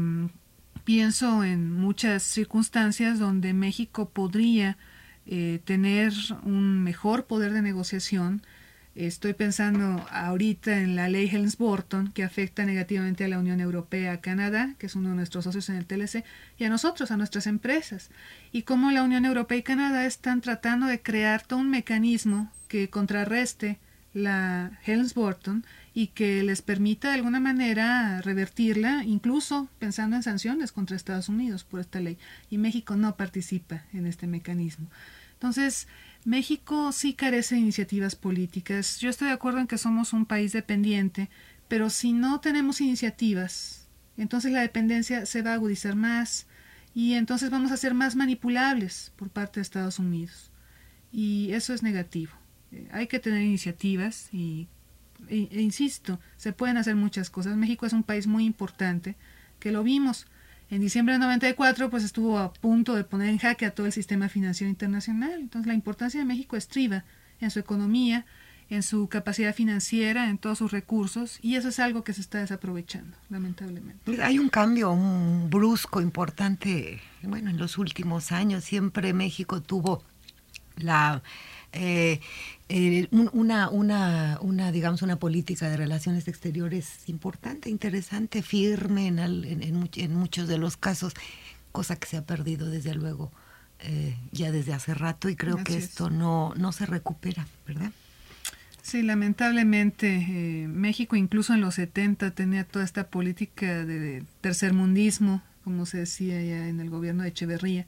Speaker 4: pienso en muchas circunstancias donde México podría eh, tener un mejor poder de negociación. Estoy pensando ahorita en la ley Helms-Burton, que afecta negativamente a la Unión Europea, a Canadá, que es uno de nuestros socios en el T L C, y a nosotros, a nuestras empresas. Y cómo la Unión Europea y Canadá están tratando de crear todo un mecanismo que contrarreste la Helms-Burton y que les permita de alguna manera revertirla, incluso pensando en sanciones contra Estados Unidos por esta ley. Y México no participa en este mecanismo. Entonces, México sí carece de iniciativas políticas. Yo estoy de acuerdo en que somos un país dependiente, pero si no tenemos iniciativas, entonces la dependencia se va a agudizar más y entonces vamos a ser más manipulables por parte de Estados Unidos. Y eso es negativo. Eh, hay que tener iniciativas y, e, e insisto, se pueden hacer muchas cosas. México es un país muy importante, que lo vimos. En diciembre de noventa y cuatro, pues estuvo a punto de poner en jaque a todo el sistema financiero internacional. Entonces, la importancia de México estriba en su economía, en su capacidad financiera, en todos sus recursos, y eso es algo que se está desaprovechando, lamentablemente.
Speaker 3: Hay un cambio un brusco, importante, bueno, en los últimos años. Siempre México tuvo la... Eh, eh, una, una, una, digamos, una política de relaciones exteriores importante, interesante, firme en, al, en, en, en muchos de los casos, cosa que se ha perdido desde luego eh, ya desde hace rato, y creo Así que esto es. no, no se recupera, ¿verdad?
Speaker 4: Sí, lamentablemente eh, México incluso en los setenta tenía toda esta política de tercermundismo, como se decía ya en el gobierno de Echeverría,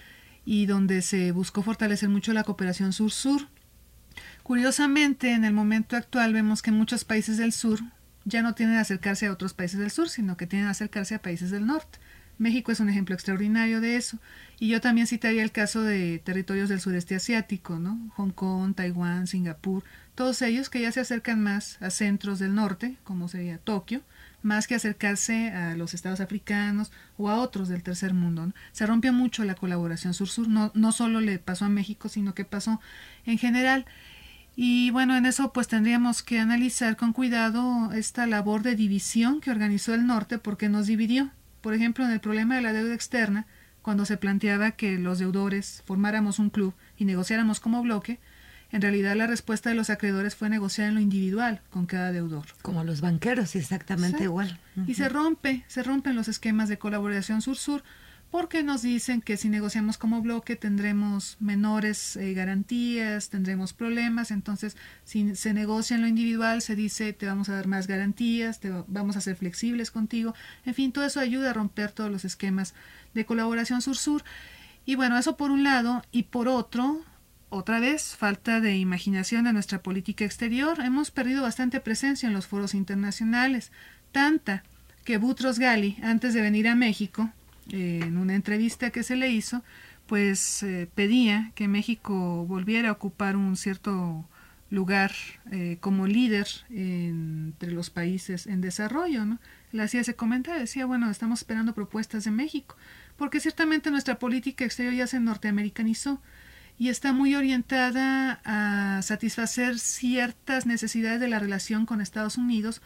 Speaker 4: y donde se buscó fortalecer mucho la cooperación sur-sur. Curiosamente, en el momento actual vemos que muchos países del sur ya no tienden a acercarse a otros países del sur, sino que tienden a acercarse a países del norte. México es un ejemplo extraordinario de eso, y yo también citaría el caso de territorios del sureste asiático, ¿no? Hong Kong, Taiwán, Singapur, todos ellos que ya se acercan más a centros del norte, como sería Tokio, más que acercarse a los estados africanos o a otros del tercer mundo, ¿no? Se rompió mucho la colaboración sur-sur, no, no solo le pasó a México, sino que pasó en general. Y bueno, en eso pues tendríamos que analizar con cuidado esta labor de división que organizó el norte, porque nos dividió. Por ejemplo, en el problema de la deuda externa, cuando se planteaba que los deudores formáramos un club y negociáramos como bloque, en realidad la respuesta de los acreedores fue negociar en lo individual con cada deudor.
Speaker 3: Como los banqueros, exactamente. Exacto. Igual. Uh-huh.
Speaker 4: Y se rompe, se rompen los esquemas de colaboración sur-sur, porque nos dicen que si negociamos como bloque tendremos menores eh, garantías, tendremos problemas. Entonces, si se negocia en lo individual, se dice te vamos a dar más garantías, te vamos a ser flexibles contigo. En fin, todo eso ayuda a romper todos los esquemas de colaboración sur-sur. Y bueno, eso por un lado. Y por otro, otra vez, falta de imaginación de nuestra política exterior. Hemos perdido bastante presencia en los foros internacionales, tanta que Boutros Ghali, antes de venir a México, eh, en una entrevista que se le hizo, pues eh, pedía que México volviera a ocupar un cierto lugar eh, como líder entre los países en desarrollo, ¿no? Le hacía ese comentario, decía, bueno, estamos esperando propuestas de México, porque ciertamente nuestra política exterior ya se norteamericanizó y está muy orientada a satisfacer ciertas necesidades de la relación con Estados Unidos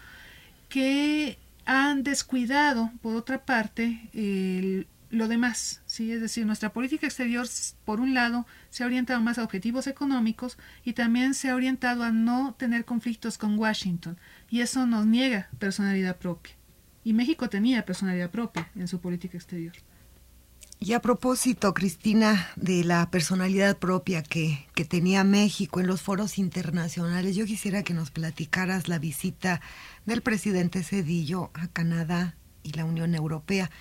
Speaker 4: que han descuidado, por otra parte, el, lo demás, ¿sí? Es decir, nuestra política exterior, por un lado, se ha orientado más a objetivos económicos y también se ha orientado a no tener conflictos con Washington, y eso nos niega personalidad propia. Y México tenía personalidad propia en su política exterior.
Speaker 3: Y a propósito, Cristina, de la personalidad propia que, que tenía México en los foros internacionales, yo quisiera que nos platicaras la visita del presidente Zedillo a Canadá y la Unión Europea.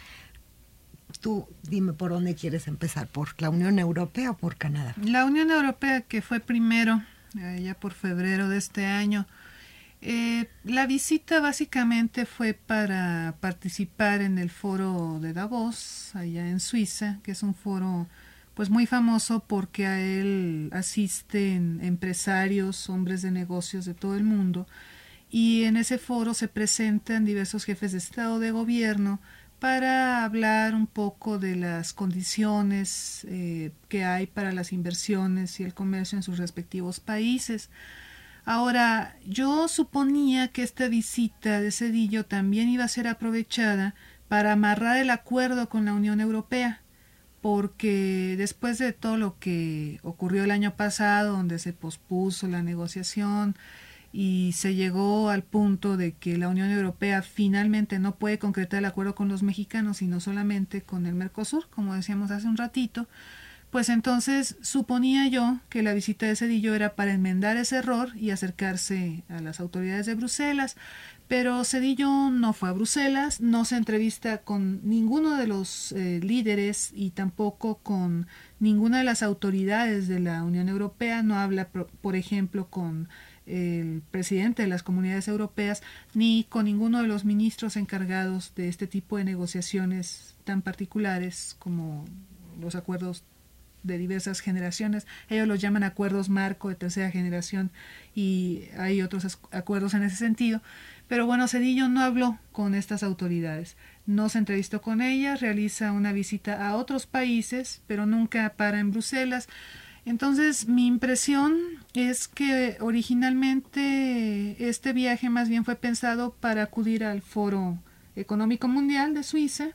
Speaker 3: Tú dime por dónde quieres empezar, ¿por la Unión Europea o por Canadá?
Speaker 4: La Unión Europea, que fue primero, eh, ya por febrero de este año. Eh, la visita básicamente fue para participar en el foro de Davos, allá en Suiza, que es un foro pues muy famoso porque a él asisten empresarios, hombres de negocios de todo el mundo, y en ese foro se presentan diversos jefes de Estado, de gobierno, para hablar un poco de las condiciones eh, que hay para las inversiones y el comercio en sus respectivos países. Ahora, yo suponía que esta visita de Zedillo también iba a ser aprovechada para amarrar el acuerdo con la Unión Europea, porque después de todo lo que ocurrió el año pasado, donde se pospuso la negociación y se llegó al punto de que la Unión Europea finalmente no puede concretar el acuerdo con los mexicanos, sino solamente con el Mercosur, como decíamos hace un ratito, pues entonces suponía yo que la visita de Zedillo era para enmendar ese error y acercarse a las autoridades de Bruselas, pero Zedillo no fue a Bruselas, no se entrevista con ninguno de los eh, líderes y tampoco con ninguna de las autoridades de la Unión Europea, no habla, por, por ejemplo, con el presidente de las comunidades europeas, ni con ninguno de los ministros encargados de este tipo de negociaciones tan particulares como los acuerdos de diversas generaciones. Ellos los llaman acuerdos marco de tercera generación y hay otros acuerdos en ese sentido. Pero bueno, Zedillo no habló con estas autoridades, no se entrevistó con ellas, realiza una visita a otros países, pero nunca para en Bruselas. Entonces, mi impresión es que originalmente este viaje más bien fue pensado para acudir al Foro Económico Mundial de Suiza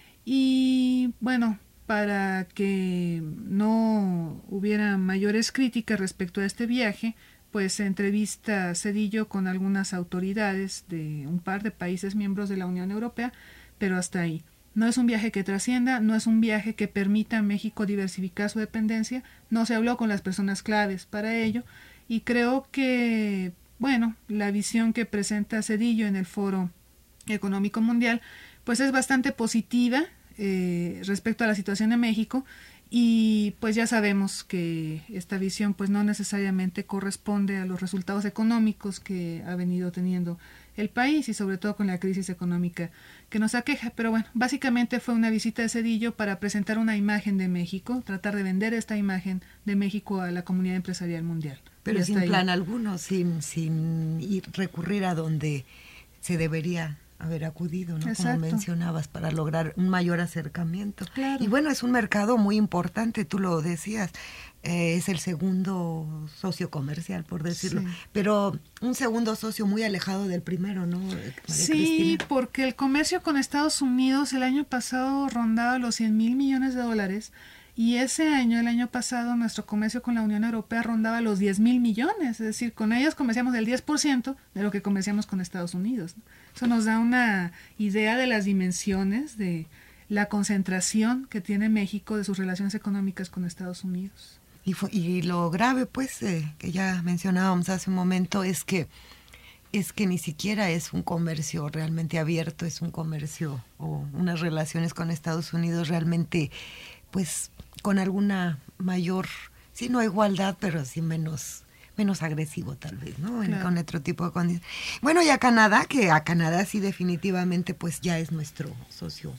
Speaker 4: y, bueno, para que no hubiera mayores críticas respecto a este viaje, pues se entrevista Zedillo con algunas autoridades de un par de países miembros de la Unión Europea, pero hasta ahí. No es un viaje que trascienda, no es un viaje que permita a México diversificar su dependencia, no se habló con las personas claves para ello, y creo que, bueno, la visión que presenta Zedillo en el Foro Económico Mundial, pues es bastante positiva eh, respecto a la situación de México, y pues ya sabemos que esta visión pues no necesariamente corresponde a los resultados económicos que ha venido teniendo el país y sobre todo con la crisis económica que nos aqueja. Pero bueno, básicamente fue una visita de Zedillo para presentar una imagen de México, tratar de vender esta imagen de México a la comunidad empresarial mundial.
Speaker 3: Pero sin plan alguno, sin, sin ir, recurrir a donde se debería haber acudido, ¿no? Como mencionabas, para lograr un mayor acercamiento.
Speaker 4: Claro.
Speaker 3: Y bueno, es un mercado muy importante, tú lo decías, eh, es el segundo socio comercial, por decirlo, sí. Pero un segundo socio muy alejado del primero, ¿no, María
Speaker 4: Sí,
Speaker 3: Cristina?
Speaker 4: Porque el comercio con Estados Unidos el año pasado rondaba los cien mil millones de dólares, y ese año, el año pasado, nuestro comercio con la Unión Europea rondaba los diez mil millones, es decir, con ellos comerciamos el diez por ciento de lo que comerciamos con Estados Unidos. Eso nos da una idea de las dimensiones, de la concentración que tiene México de sus relaciones económicas con Estados Unidos.
Speaker 3: Y, fue, y lo grave, pues, eh, que ya mencionábamos hace un momento, es que es que ni siquiera es un comercio realmente abierto, es un comercio o unas relaciones con Estados Unidos realmente, pues, con alguna mayor, sí, no igualdad, pero sí menos menos agresivo tal vez, ¿no? Claro. Con otro tipo de condiciones. Bueno, y a Canadá, que a Canadá sí definitivamente pues ya es nuestro socio.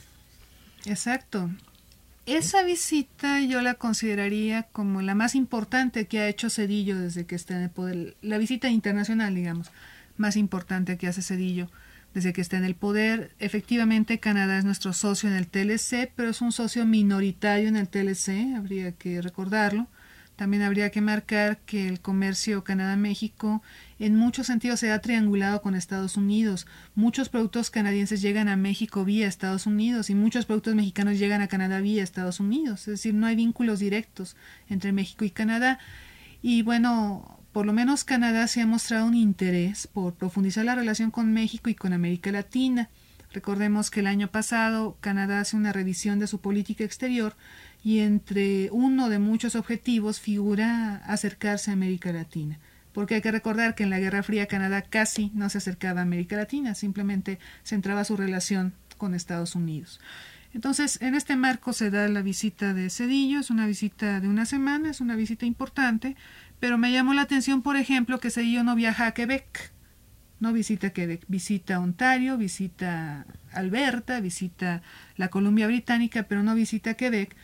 Speaker 4: Exacto. Esa visita yo la consideraría como la más importante que ha hecho Zedillo desde que está en el poder, la visita internacional, digamos, más importante que hace Zedillo desde que está en el poder. Efectivamente, Canadá es nuestro socio en el T L C, pero es un socio minoritario en el T L C, habría que recordarlo. También habría que marcar que el comercio Canadá-México en muchos sentidos se ha triangulado con Estados Unidos. Muchos productos canadienses llegan a México vía Estados Unidos y muchos productos mexicanos llegan a Canadá vía Estados Unidos. Es decir, no hay vínculos directos entre México y Canadá. Y bueno, por lo menos Canadá se ha mostrado un interés por profundizar la relación con México y con América Latina. Recordemos que el año pasado Canadá hace una revisión de su política exterior y entre uno de muchos objetivos figura acercarse a América Latina. Porque hay que recordar que en la Guerra Fría Canadá casi no se acercaba a América Latina, simplemente centraba su relación con Estados Unidos. Entonces, en este marco se da la visita de Zedillo, es una visita de una semana, es una visita importante, pero me llamó la atención, por ejemplo, que Zedillo no viaja a Quebec, no visita Quebec, visita Ontario, visita Alberta, visita la Columbia Británica, pero no visita Quebec,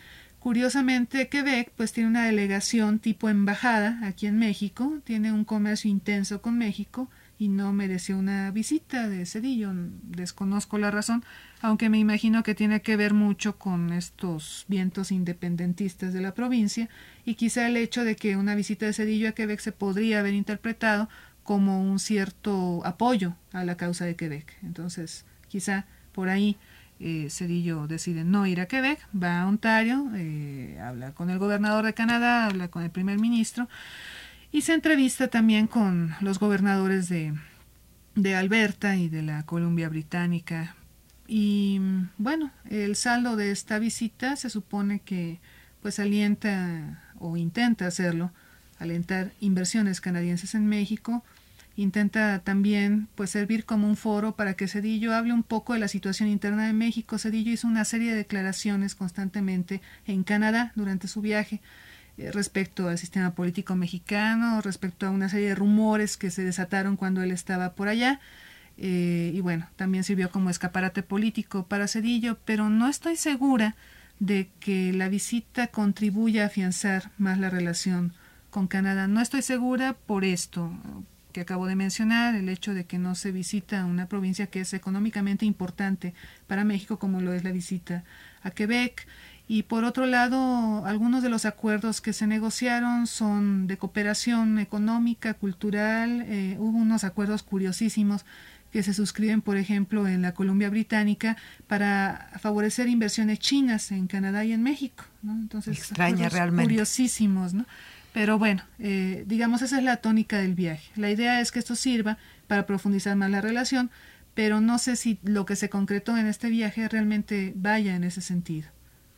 Speaker 4: Curiosamente, Quebec pues tiene una delegación tipo embajada aquí en México, tiene un comercio intenso con México y no mereció una visita de Zedillo. Desconozco la razón, aunque me imagino que tiene que ver mucho con estos vientos independentistas de la provincia y quizá el hecho de que una visita de Zedillo a Quebec se podría haber interpretado como un cierto apoyo a la causa de Quebec. Entonces, quizá por ahí Eh, Zedillo decide no ir a Quebec, va a Ontario, eh, habla con el gobernador de Canadá, habla con el primer ministro y se entrevista también con los gobernadores de, de Alberta y de la Columbia Británica. Y bueno, el saldo de esta visita se supone que pues alienta o intenta hacerlo, alentar inversiones canadienses en México. Intenta también pues servir como un foro para que Zedillo hable un poco de la situación interna de México. Zedillo hizo una serie de declaraciones constantemente en Canadá durante su viaje eh, respecto al sistema político mexicano, respecto a una serie de rumores que se desataron cuando él estaba por allá. Eh, y bueno, también sirvió como escaparate político para Zedillo, pero no estoy segura de que la visita contribuya a afianzar más la relación con Canadá. No estoy segura por esto que acabo de mencionar, el hecho de que no se visita una provincia que es económicamente importante para México como lo es la visita a Quebec. Y por otro lado, algunos de los acuerdos que se negociaron son de cooperación económica, cultural. Eh, hubo unos acuerdos curiosísimos que se suscriben, por ejemplo, en la Columbia Británica para favorecer inversiones chinas en Canadá y en México, ¿no? Entonces,
Speaker 3: extraña realmente.
Speaker 4: Curiosísimos, ¿no? Pero bueno, eh, digamos, esa es la tónica del viaje. La idea es que esto sirva para profundizar más la relación, pero no sé si lo que se concretó en este viaje realmente vaya en ese sentido.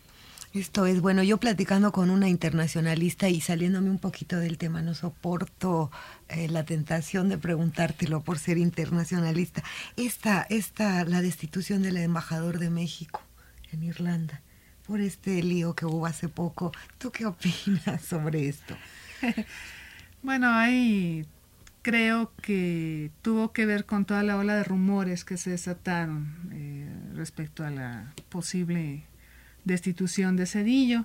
Speaker 3: Esto es, bueno, yo platicando con una internacionalista y saliéndome un poquito del tema, no soporto eh, la tentación de preguntártelo por ser internacionalista. Esta, esta, la destitución del embajador de México en Irlanda, por este lío que hubo hace poco. ¿Tú qué opinas sobre esto?
Speaker 4: Bueno, ahí creo que tuvo que ver con toda la ola de rumores que se desataron eh, respecto a la posible destitución de Zedillo.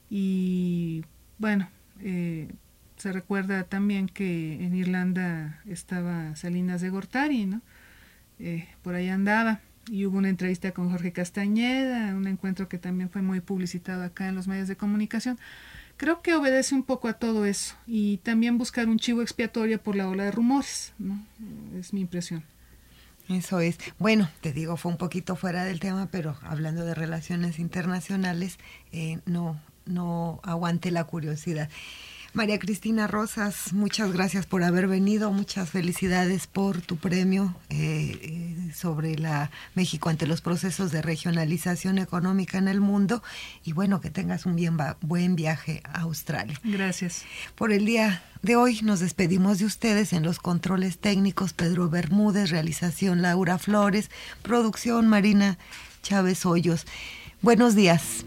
Speaker 4: Y bueno, eh, se recuerda también que en Irlanda estaba Salinas de Gortari, ¿no? Eh, por ahí andaba. Y hubo una entrevista con Jorge Castañeda, un encuentro que también fue muy publicitado acá en los medios de comunicación. Creo que obedece un poco a todo eso y también buscar un chivo expiatorio por la ola de rumores, ¿no? Es mi impresión.
Speaker 3: Eso es. Bueno, te digo, fue un poquito fuera del tema, pero hablando de relaciones internacionales, eh, no, no aguante la curiosidad. María Cristina Rosas, muchas gracias por haber venido, muchas felicidades por tu premio eh, eh, sobre la México ante los procesos de regionalización económica en el mundo y bueno, que tengas un bien va- buen viaje a Australia.
Speaker 4: Gracias.
Speaker 3: Por el día de hoy nos despedimos de ustedes en los controles técnicos Pedro Bermúdez, realización Laura Flores, producción Marina Chávez Hoyos. Buenos días.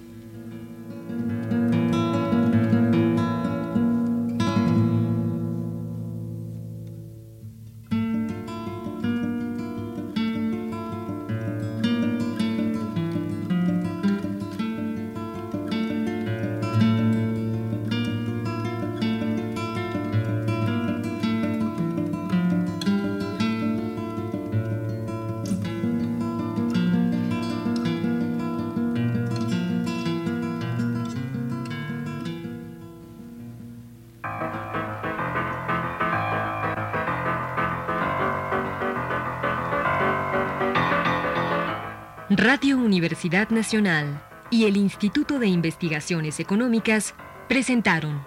Speaker 1: Radio Universidad Nacional y el Instituto de Investigaciones Económicas presentaron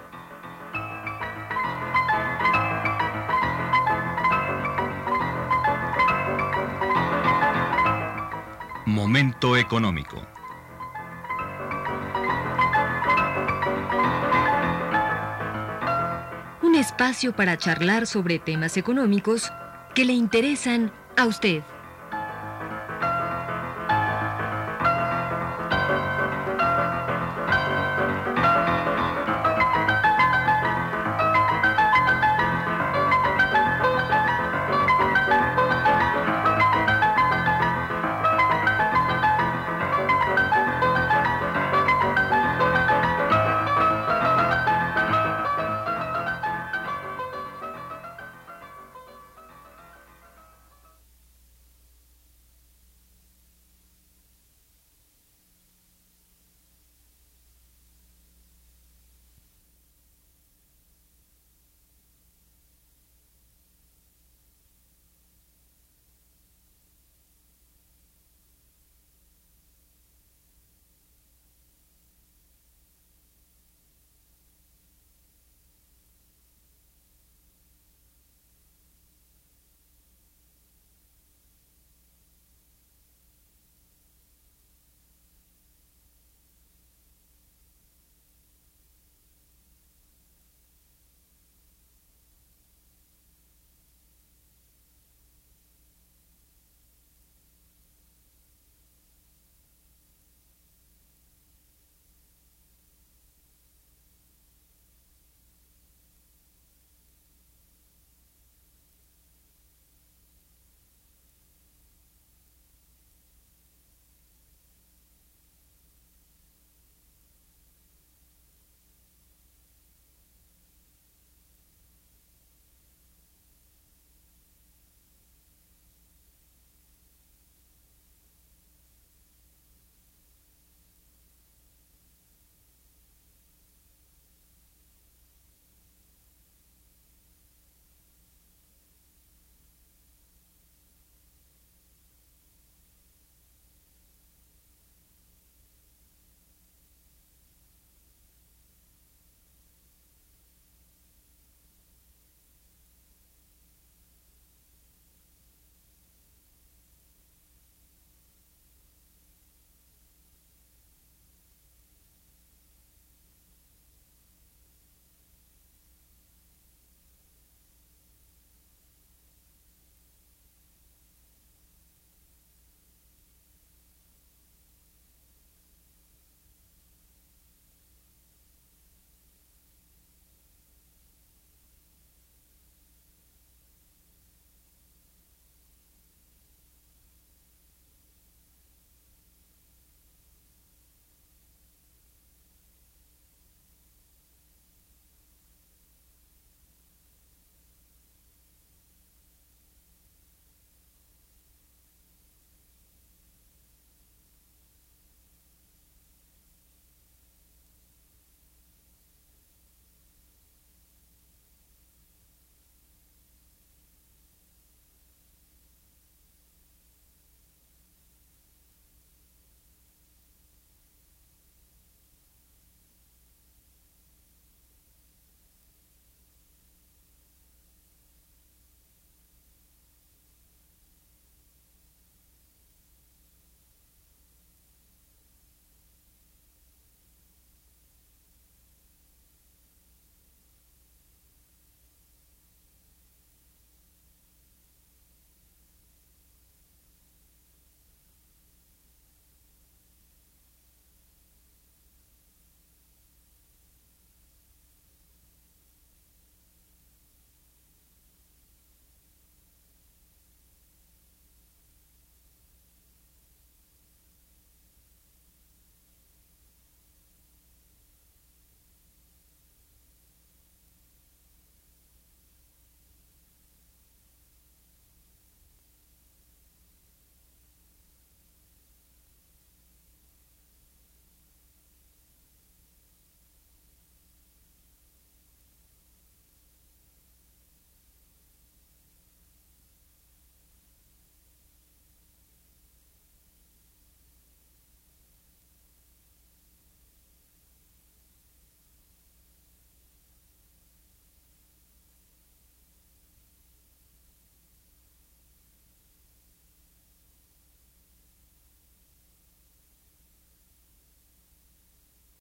Speaker 2: Momento económico.
Speaker 1: un espacio para charlar sobre temas económicos que le interesan a usted.